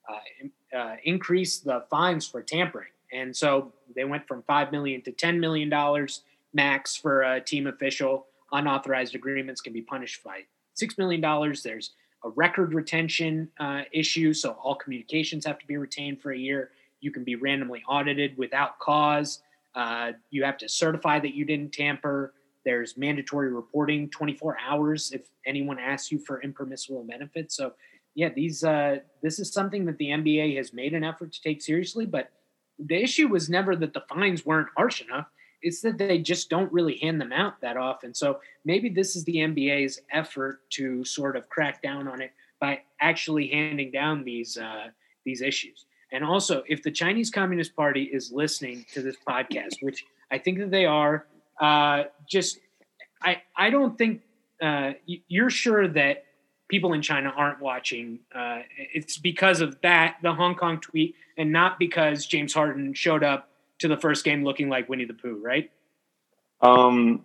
uh, uh, increase the fines for tampering. And so they went from five million dollars to ten million dollars max for a team official. Unauthorized agreements can be punished by six million dollars. There's a record retention uh, issue, so all communications have to be retained for a year. You can be randomly audited without cause. Uh, you have to certify that you didn't tamper. There's mandatory reporting twenty-four hours if anyone asks you for impermissible benefits. So, yeah, these uh, this is something that the N B A has made an effort to take seriously, but the issue was never that the fines weren't harsh enough. It's that they just don't really hand them out that often. So maybe this is the N B A's effort to sort of crack down on it by actually handing down these uh, these issues. And also, if the Chinese Communist Party is listening to this podcast, which I think that they are, uh, just I I don't think uh, you're sure that people in China aren't watching. Uh, it's because of that, the Hong Kong tweet, and not because James Harden showed up to the first game looking like Winnie the Pooh, right? Um,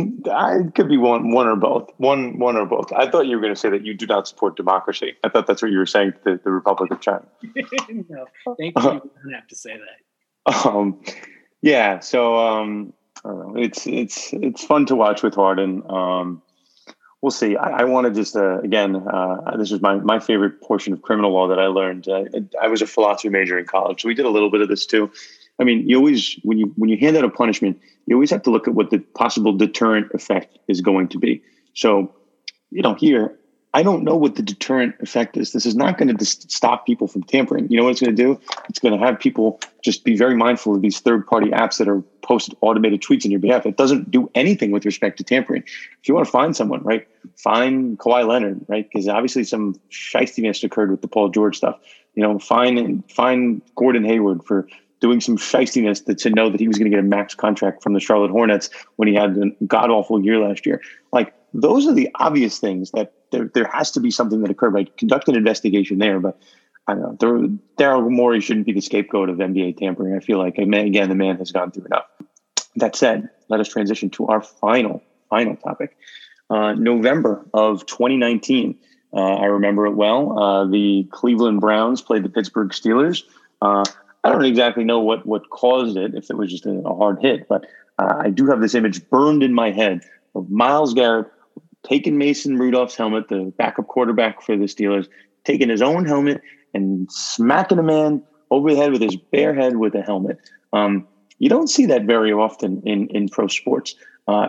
I could be one, one or both. One, one or both. I thought you were going to say that you do not support democracy. I thought that's what you were saying to the, the Republic of China. No, thank you. You don't have to say that. Um, yeah. So um, I don't know. It's it's it's fun to watch with Harden. Um, we'll see. I, I want to just uh, again. Uh, this is my my favorite portion of criminal law that I learned. Uh, I was a philosophy major in college, so we did a little bit of this too. I mean, you always, when you when you hand out a punishment, you always have to look at what the possible deterrent effect is going to be. So, you know, here, I don't know what the deterrent effect is. This is not going to dis- stop people from tampering. You know what it's going to do? It's going to have people just be very mindful of these third-party apps that are posted automated tweets on your behalf. It doesn't do anything with respect to tampering. If you want to find someone, right, find Kawhi Leonard, right, because obviously some shystiness occurred with the Paul George stuff. You know, find find Gordon Hayward for doing some shystiness to, to know that he was going to get a max contract from the Charlotte Hornets when he had a god-awful year last year. Like, those are the obvious things that there there has to be something that occurred. Right? Conduct an investigation there, but I don't know. Daryl Morey shouldn't be the scapegoat of N B A tampering. I feel like, again, the man has gone through enough. That said, let us transition to our final, final topic. Uh, November of twenty nineteen. Uh, I remember it well. Uh, the Cleveland Browns played the Pittsburgh Steelers. Uh, I don't exactly know what, what caused it, if it was just a, a hard hit, but uh, I do have this image burned in my head of Myles Garrett taking Mason Rudolph's helmet, the backup quarterback for the Steelers, taking his own helmet and smacking a man over the head with his bare head with a helmet. Um, you don't see that very often in, in pro sports. Uh,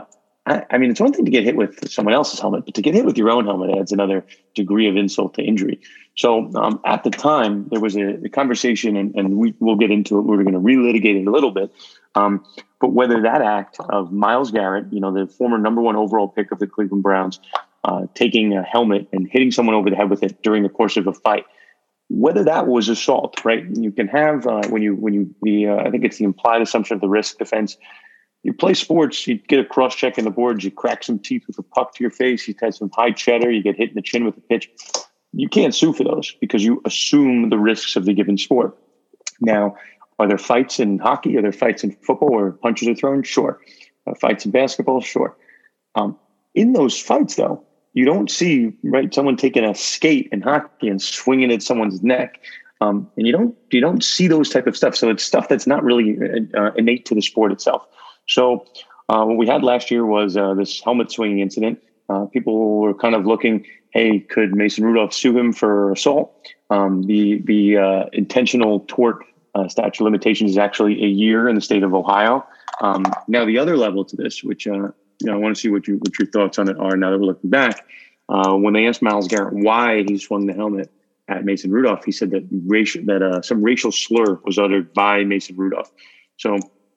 I, I mean, it's one thing to get hit with someone else's helmet, but to get hit with your own helmet adds another degree of insult to injury. So um, at the time, there was a, a conversation, and, and we will get into it. We're going to relitigate it a little bit. Um, but whether that act of Myles Garrett, you know, the former number one overall pick of the Cleveland Browns, uh, taking a helmet and hitting someone over the head with it during the course of a fight, whether that was assault, right? You can have uh, when you when you the uh, I think it's the implied assumption of the risk defense. You play sports, you get a cross check in the boards, you crack some teeth with a puck to your face, you take some high cheddar, you get hit in the chin with a pitch. You can't sue for those because you assume the risks of the given sport. Now, are there fights in hockey? Are there fights in football where punches are thrown? Sure. Uh, fights in basketball? Sure. Um, in those fights, though, you don't see right someone taking a skate in hockey and swinging at someone's neck, um, and you don't you don't see those type of stuff. So it's stuff that's not really uh, innate to the sport itself. So uh, what we had last year was uh, this helmet swinging incident. Uh, people were kind of looking, hey, could Mason Rudolph sue him for assault? Um, the the uh, intentional tort uh, statute of limitations is actually a year in the state of Ohio. Um, now, the other level to this, which uh, you know, I want to see what you what your thoughts on it are now that we're looking back. Uh, when they asked Myles Garrett why he swung the helmet at Mason Rudolph, he said that racial that uh, some racial slur was uttered by Mason Rudolph. So,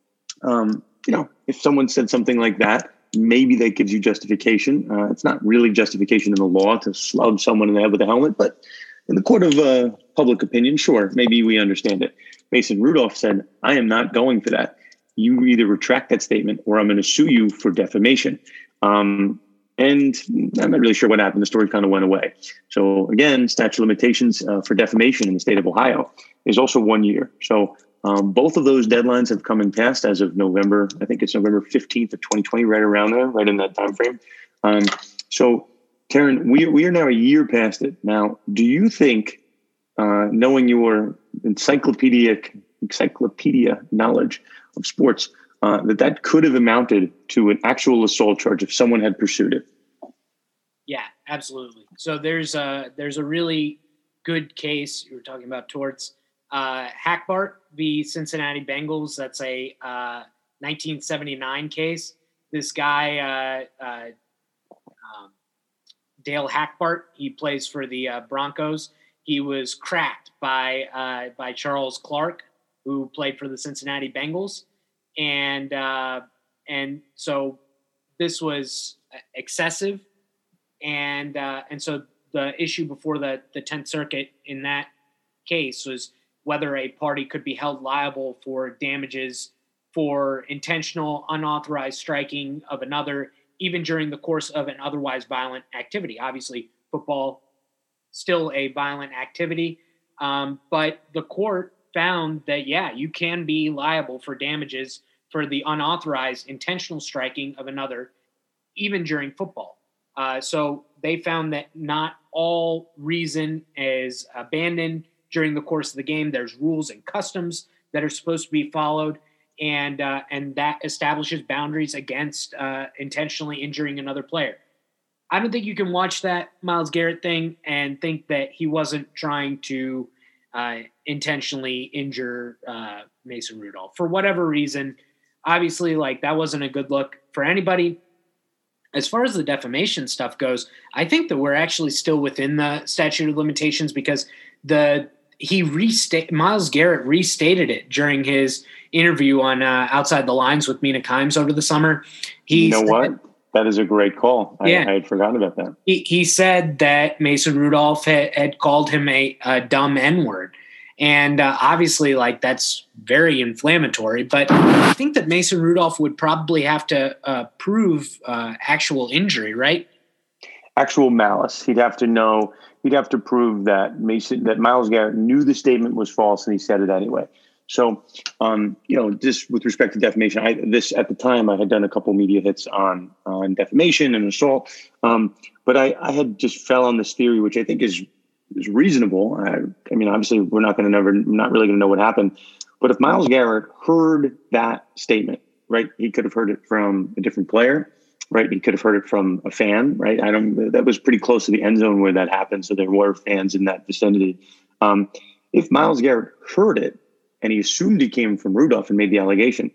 um, you know, if someone said something like that, maybe that gives you justification. Uh, it's not really justification in the law to slug someone in the head with a helmet, but in the court of uh, public opinion, sure, maybe we understand it. Mason Rudolph said, I am not going for that. You either retract that statement or I'm going to sue you for defamation. Um, and I'm not really sure what happened. The story kind of went away. So again, statute of limitations uh, for defamation in the state of Ohio is also one year. So um, both of those deadlines have come and passed as of November. I think it's November fifteenth of twenty twenty, right around there, right in that time frame. Um, so Taryn, we, we are now a year past it. Now, do you think, uh, knowing your encyclopedic encyclopedia knowledge of sports, uh, that that could have amounted to an actual assault charge if someone had pursued it? Yeah, absolutely. So there's a there's a really good case. You were talking about torts. Uh, Hackbart v. Cincinnati Bengals. That's a uh, nineteen seventy-nine case. This guy, uh, uh, um, Dale Hackbart, he plays for the uh, Broncos. He was cracked by uh, by Charles Clark, who played for the Cincinnati Bengals. And uh, and so this was excessive. And uh, and so the issue before the, the Tenth Circuit in that case was whether a party could be held liable for damages for intentional, unauthorized striking of another, even during the course of an otherwise violent activity. Obviously, football, still a violent activity. Um, but the court found that, yeah, you can be liable for damages for the unauthorized intentional striking of another, even during football. Uh, so they found that not all reason is abandoned during the course of the game. There's rules and customs that are supposed to be followed, and uh, and that establishes boundaries against uh, intentionally injuring another player. I don't think you can watch that Myles Garrett thing and think that he wasn't trying to uh, intentionally injure uh, Mason Rudolph for whatever reason. Obviously, like, that wasn't a good look for anybody. As far as the defamation stuff goes, I think that we're actually still within the statute of limitations because the he restate Myles Garrett restated it during his interview on uh, Outside the Lines with Mina Kimes over the summer. He you know said, what? That is a great call. I, yeah. I had forgotten about that. He, he said that Mason Rudolph had, had called him a, a dumb N-word. And uh, obviously, like, that's very inflammatory. But I think that Mason Rudolph would probably have to uh, prove uh, actual injury, right? Actual malice. He'd have to know. He'd have to prove that Mason, that Myles Garrett knew the statement was false and he said it anyway. So, um, you know, just with respect to defamation, I, this at the time I had done a couple media hits on on defamation and assault, um, but I, I had just fell on this theory, which I think is is reasonable. I, I mean, obviously, we're not going to never, not really going to know what happened. But if Myles Garrett heard that statement, right, he could have heard it from a different player, right? He could have heard it from a fan, right? I don't. That was pretty close to the end zone where that happened, so there were fans in that vicinity. Um, if Myles Garrett heard it, and he assumed he came from Rudolph and made the allegation,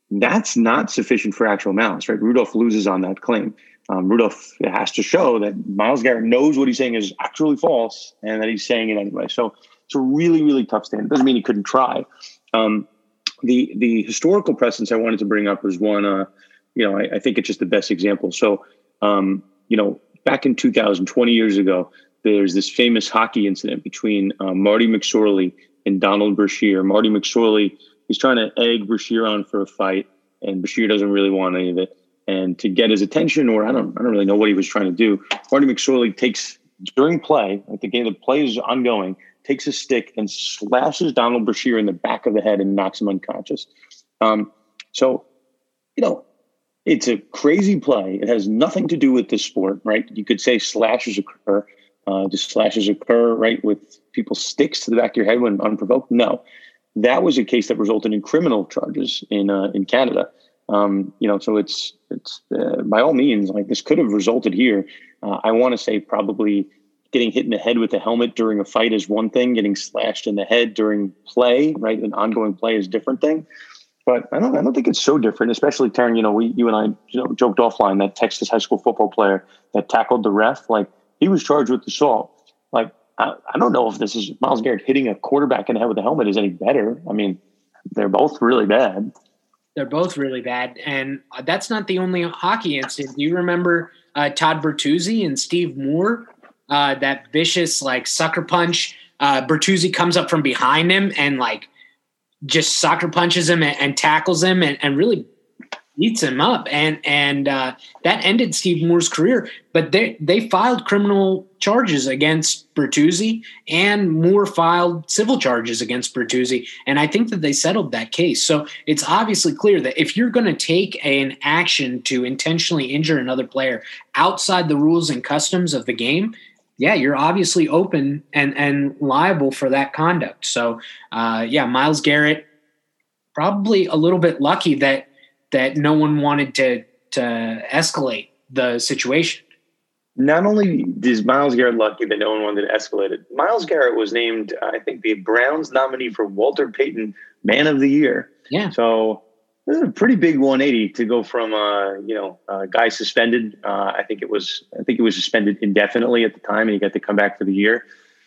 that's not sufficient for actual malice, right? Rudolph loses on that claim. Um, Rudolph has to show that Myles Garrett knows what he's saying is actually false and that he's saying it anyway. So it's a really, really tough stand. It doesn't mean he couldn't try. Um, the the historical precedence I wanted to bring up was one, uh, you know, I, I think it's just the best example. So, um, you know, back in two thousand, twenty years ago, there's this famous hockey incident between uh, Marty McSorley and Donald Brashear. Marty McSorley, he's trying to egg Brashear on for a fight, and Brashear doesn't really want any of it. And to get his attention, or I don't, I don't really know what he was trying to do, Marty McSorley takes, during play, like the game, the play is ongoing, takes a stick and slashes Donald Brashear in the back of the head and knocks him unconscious. Um, so, you know, it's a crazy play. It has nothing to do with the sport, right? You could say slashes occur, uh, do slashes occur, right, with people's sticks to the back of your head when unprovoked? No. That was a case that resulted in criminal charges in uh, in Canada. Um, you know, so it's it's uh, by all means, like this could have resulted here. Uh, I want to say probably getting hit in the head with a helmet during a fight is one thing. Getting slashed in the head during play, right, an ongoing play is a different thing. But I don't I don't think it's so different, especially Taryn, you know, we you and I you know, joked offline that Texas high school football player that tackled the ref, like he was charged with assault. Like I, I don't know if this is Myles Garrett hitting a quarterback in the head with a helmet is any better. I mean, they're both really bad. They're both really bad. And that's not the only hockey incident. Do you remember uh, Todd Bertuzzi and Steve Moore? Uh, that vicious, like, sucker punch. Uh, Bertuzzi comes up from behind him and, like, just sucker punches him and, and tackles him and, and really beats him up. And and uh, that ended Steve Moore's career. But they they filed criminal charges against Bertuzzi, and Moore filed civil charges against Bertuzzi. And I think that they settled that case. So it's obviously clear that if you're going to take an action to intentionally injure another player outside the rules and customs of the game, yeah, you're obviously open and, and liable for that conduct. So, uh, yeah, Myles Garrett, probably a little bit lucky that that no one wanted to to escalate the situation. Not only is Myles Garrett lucky that no one wanted to escalate it, Myles Garrett was named, I think, the Browns nominee for Walter Payton Man of the Year. Yeah. So this is a pretty big one eighty to go from, uh, you know, a guy suspended. Uh, I think it was, I think he was suspended indefinitely at the time, and he got to come back for the year.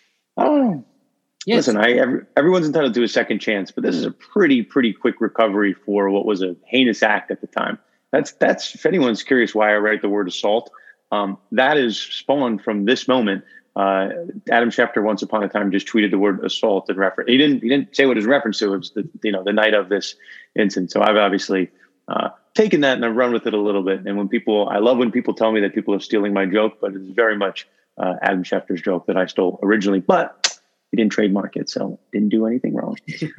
I don't know. Yes. Listen, I every, everyone's entitled to a second chance, but this is a pretty, pretty quick recovery for what was a heinous act at the time. That's that's if anyone's curious why I write the word assault, um, that is spawned from this moment. Uh, Adam Schefter once upon a time just tweeted the word assault in reference. He didn't he didn't say what his reference to. It was the you know the night of this incident. So I've obviously uh, taken that and I've run with it a little bit. And when people, I love when people tell me that people are stealing my joke, but it's very much uh, Adam Schefter's joke that I stole originally. But he didn't trademark it, so didn't do anything wrong.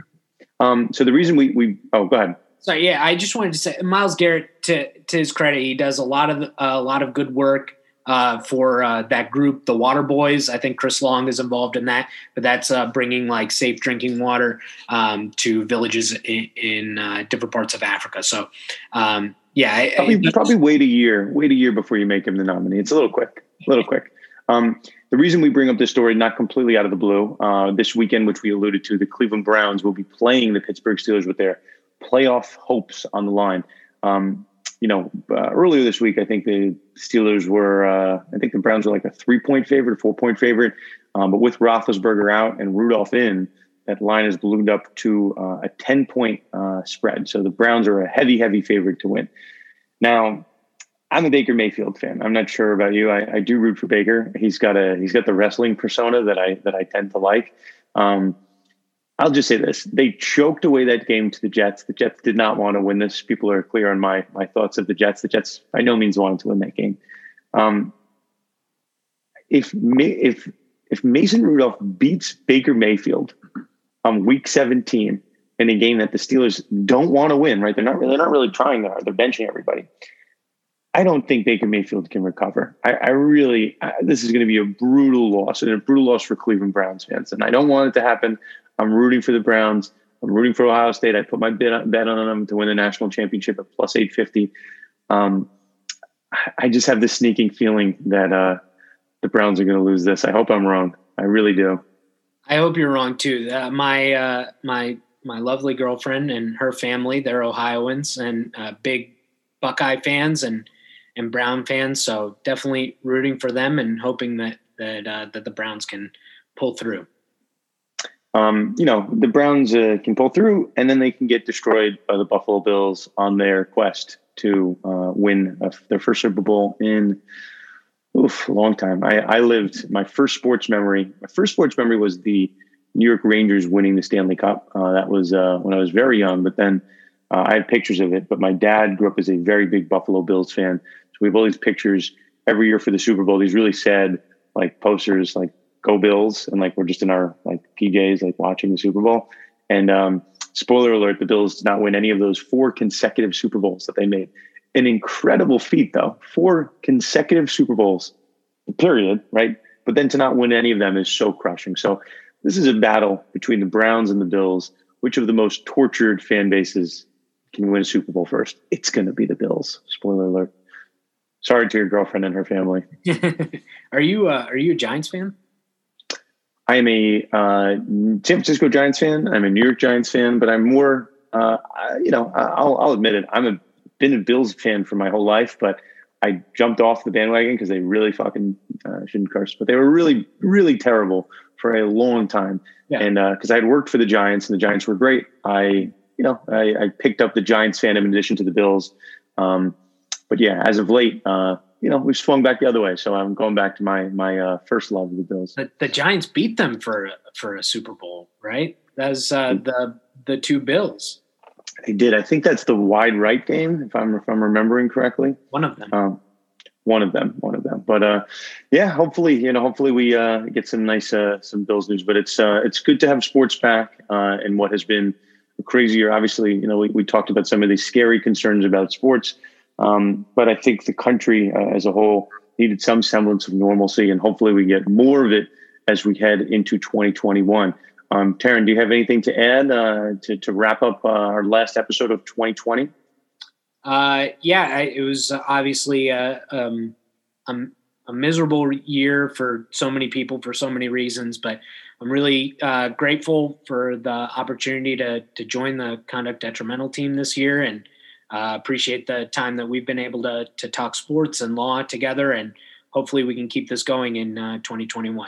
um, so the reason we we oh go ahead. So yeah, I just wanted to say Myles Garrett, to to his credit, he does a lot of uh, a lot of good work uh, for uh, that group, the Water Boys. I think Chris Long is involved in that, but that's uh, bringing like safe drinking water um, to villages in, in uh, different parts of Africa. So um, yeah, probably, I, probably wait a year, wait a year before you make him the nominee. It's a little quick, a little quick. Um, the reason we bring up this story, not completely out of the blue, uh, this weekend, which we alluded to, the Cleveland Browns will be playing the Pittsburgh Steelers with their playoff hopes on the line. Um, you know, uh, earlier this week, I think the Steelers were, uh, I think the Browns were like a three-point favorite, four-point favorite. Um, but with Roethlisberger out and Rudolph in, that line has ballooned up to uh, a ten-point uh, spread. So the Browns are a heavy, heavy favorite to win. Now, I'm a Baker Mayfield fan. I'm not sure about you. I, I do root for Baker. He's got a he's got the wrestling persona that I that I tend to like. Um, I'll just say this: they choked away that game to the Jets. The Jets did not want to win this. People are clear on my my thoughts of the Jets. The Jets by no means wanted to win that game. Um, if if if Mason Rudolph beats Baker Mayfield on Week seventeen in a game that the Steelers don't want to win, right? They're not really they're not really trying that hard. They're benching everybody. I don't think Baker Mayfield can recover. I, I really, I, this is going to be a brutal loss and a brutal loss for Cleveland Browns fans. And I don't want it to happen. I'm rooting for the Browns. I'm rooting for Ohio State. I put my bet on, bet on them to win the national championship at plus eight fifty. Um, I just have this sneaking feeling that uh, the Browns are going to lose this. I hope I'm wrong. I really do. I hope you're wrong too. Uh, my uh, my my lovely girlfriend and her family. They're Ohioans and uh, big Buckeye fans and and Brown fans. So definitely rooting for them and hoping that that uh, that the Browns can pull through. Um, you know, the Browns uh, can pull through, and then they can get destroyed by the Buffalo Bills on their quest to uh, win uh, their first Super Bowl in oof, a long time. I, I lived my first sports memory. My first sports memory was the New York Rangers winning the Stanley Cup. Uh, that was uh, when I was very young, but then uh, I had pictures of it. But my dad grew up as a very big Buffalo Bills fan. So we have all these pictures every year for the Super Bowl, these really sad like posters, like Go Bills. And like, we're just in our like P Js, like watching the Super Bowl. And um, spoiler alert, the Bills did not win any of those four consecutive Super Bowls that they made. An incredible feat though, four consecutive Super Bowls, period. Right. But then to not win any of them is so crushing. So this is a battle between the Browns and the Bills. Which of the most tortured fan bases can win a Super Bowl first? It's going to be the Bills. Spoiler alert. Sorry to your girlfriend and her family. Are you uh, are you a Giants fan? I am a uh, San Francisco Giants fan. I'm a New York Giants fan, but I'm more, uh, you know, I'll, I'll admit it. I'm a been a Bills fan for my whole life, but I jumped off the bandwagon because they really fucking uh, shouldn't curse, but they were really, really terrible for a long time. Yeah. And because uh, I had worked for the Giants and the Giants were great, I, you know, I, I picked up the Giants fandom in addition to the Bills. Um, but yeah, as of late, uh, you know, we've swung back the other way. So I'm going back to my my uh, first love of the Bills. The, the Giants beat them for for a Super Bowl, right? That's uh, the the two Bills. They did. I think that's the wide right game, if I'm if I'm remembering correctly. One of them. Um, one of them. One of them. But uh, yeah, hopefully, you know, hopefully we uh, get some nice uh, some Bills news. But it's uh, it's good to have sports back uh, in what has been a crazy year. Obviously, you know, we, we talked about some of these scary concerns about sports. Um, but I think the country uh, as a whole needed some semblance of normalcy, and hopefully we get more of it as we head into twenty twenty-one. Um, Taryn, do you have anything to add uh, to, to wrap up uh, our last episode of twenty twenty? Uh, yeah, I, it was obviously a, um, a, a miserable year for so many people for so many reasons, but I'm really uh, grateful for the opportunity to to join the Conduct Detrimental team this year, and Uh, appreciate the time that we've been able to to talk sports and law together, and hopefully we can keep this going in uh, twenty twenty-one.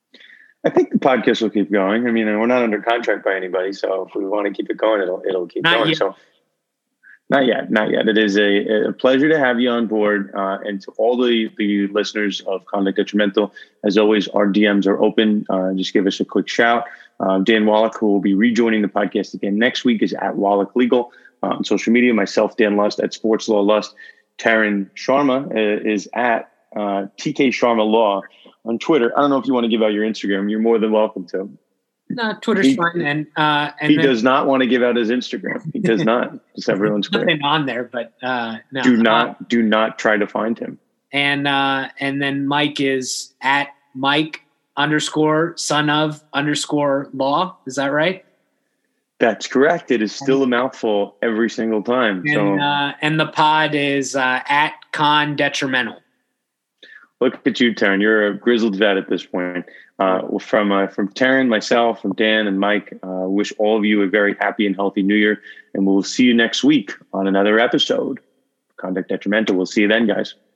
I think the podcast will keep going. I mean, we're not under contract by anybody, so if we want to keep it going, it'll it'll keep not going. Yet. So, not yet, not yet. It is a, a pleasure to have you on board, uh, and to all the the listeners of Conduct Detrimental. As always, our D Ms are open. Uh, just give us a quick shout. Uh, Dan Wallach, who will be rejoining the podcast again next week, is at Wallach Legal. Uh, on social media, myself, Dan Lust, at Sports Law Lust. Taryn Sharma uh, is at uh, T K Sharma Law on Twitter. I don't know if you want to give out your Instagram. You're more than welcome to. No, Twitter's he, fine. And, uh, and he then, does not want to give out his Instagram. He does not. Just everyone's clear. Nothing on there, but uh, no. Do not, do not try to find him. And uh, and then Mike is at Mike underscore son of underscore law. Is that right? That's correct. It is still a mouthful every single time. And, so, uh, and the pod is uh, at Con Detrimental. Look at you, Taryn. You're a grizzled vet at this point. Uh, from uh, from Taryn, myself, from Dan, and Mike, uh, wish all of you a very happy and healthy New Year. And we'll see you next week on another episode of Conduct Detrimental. We'll see you then, guys.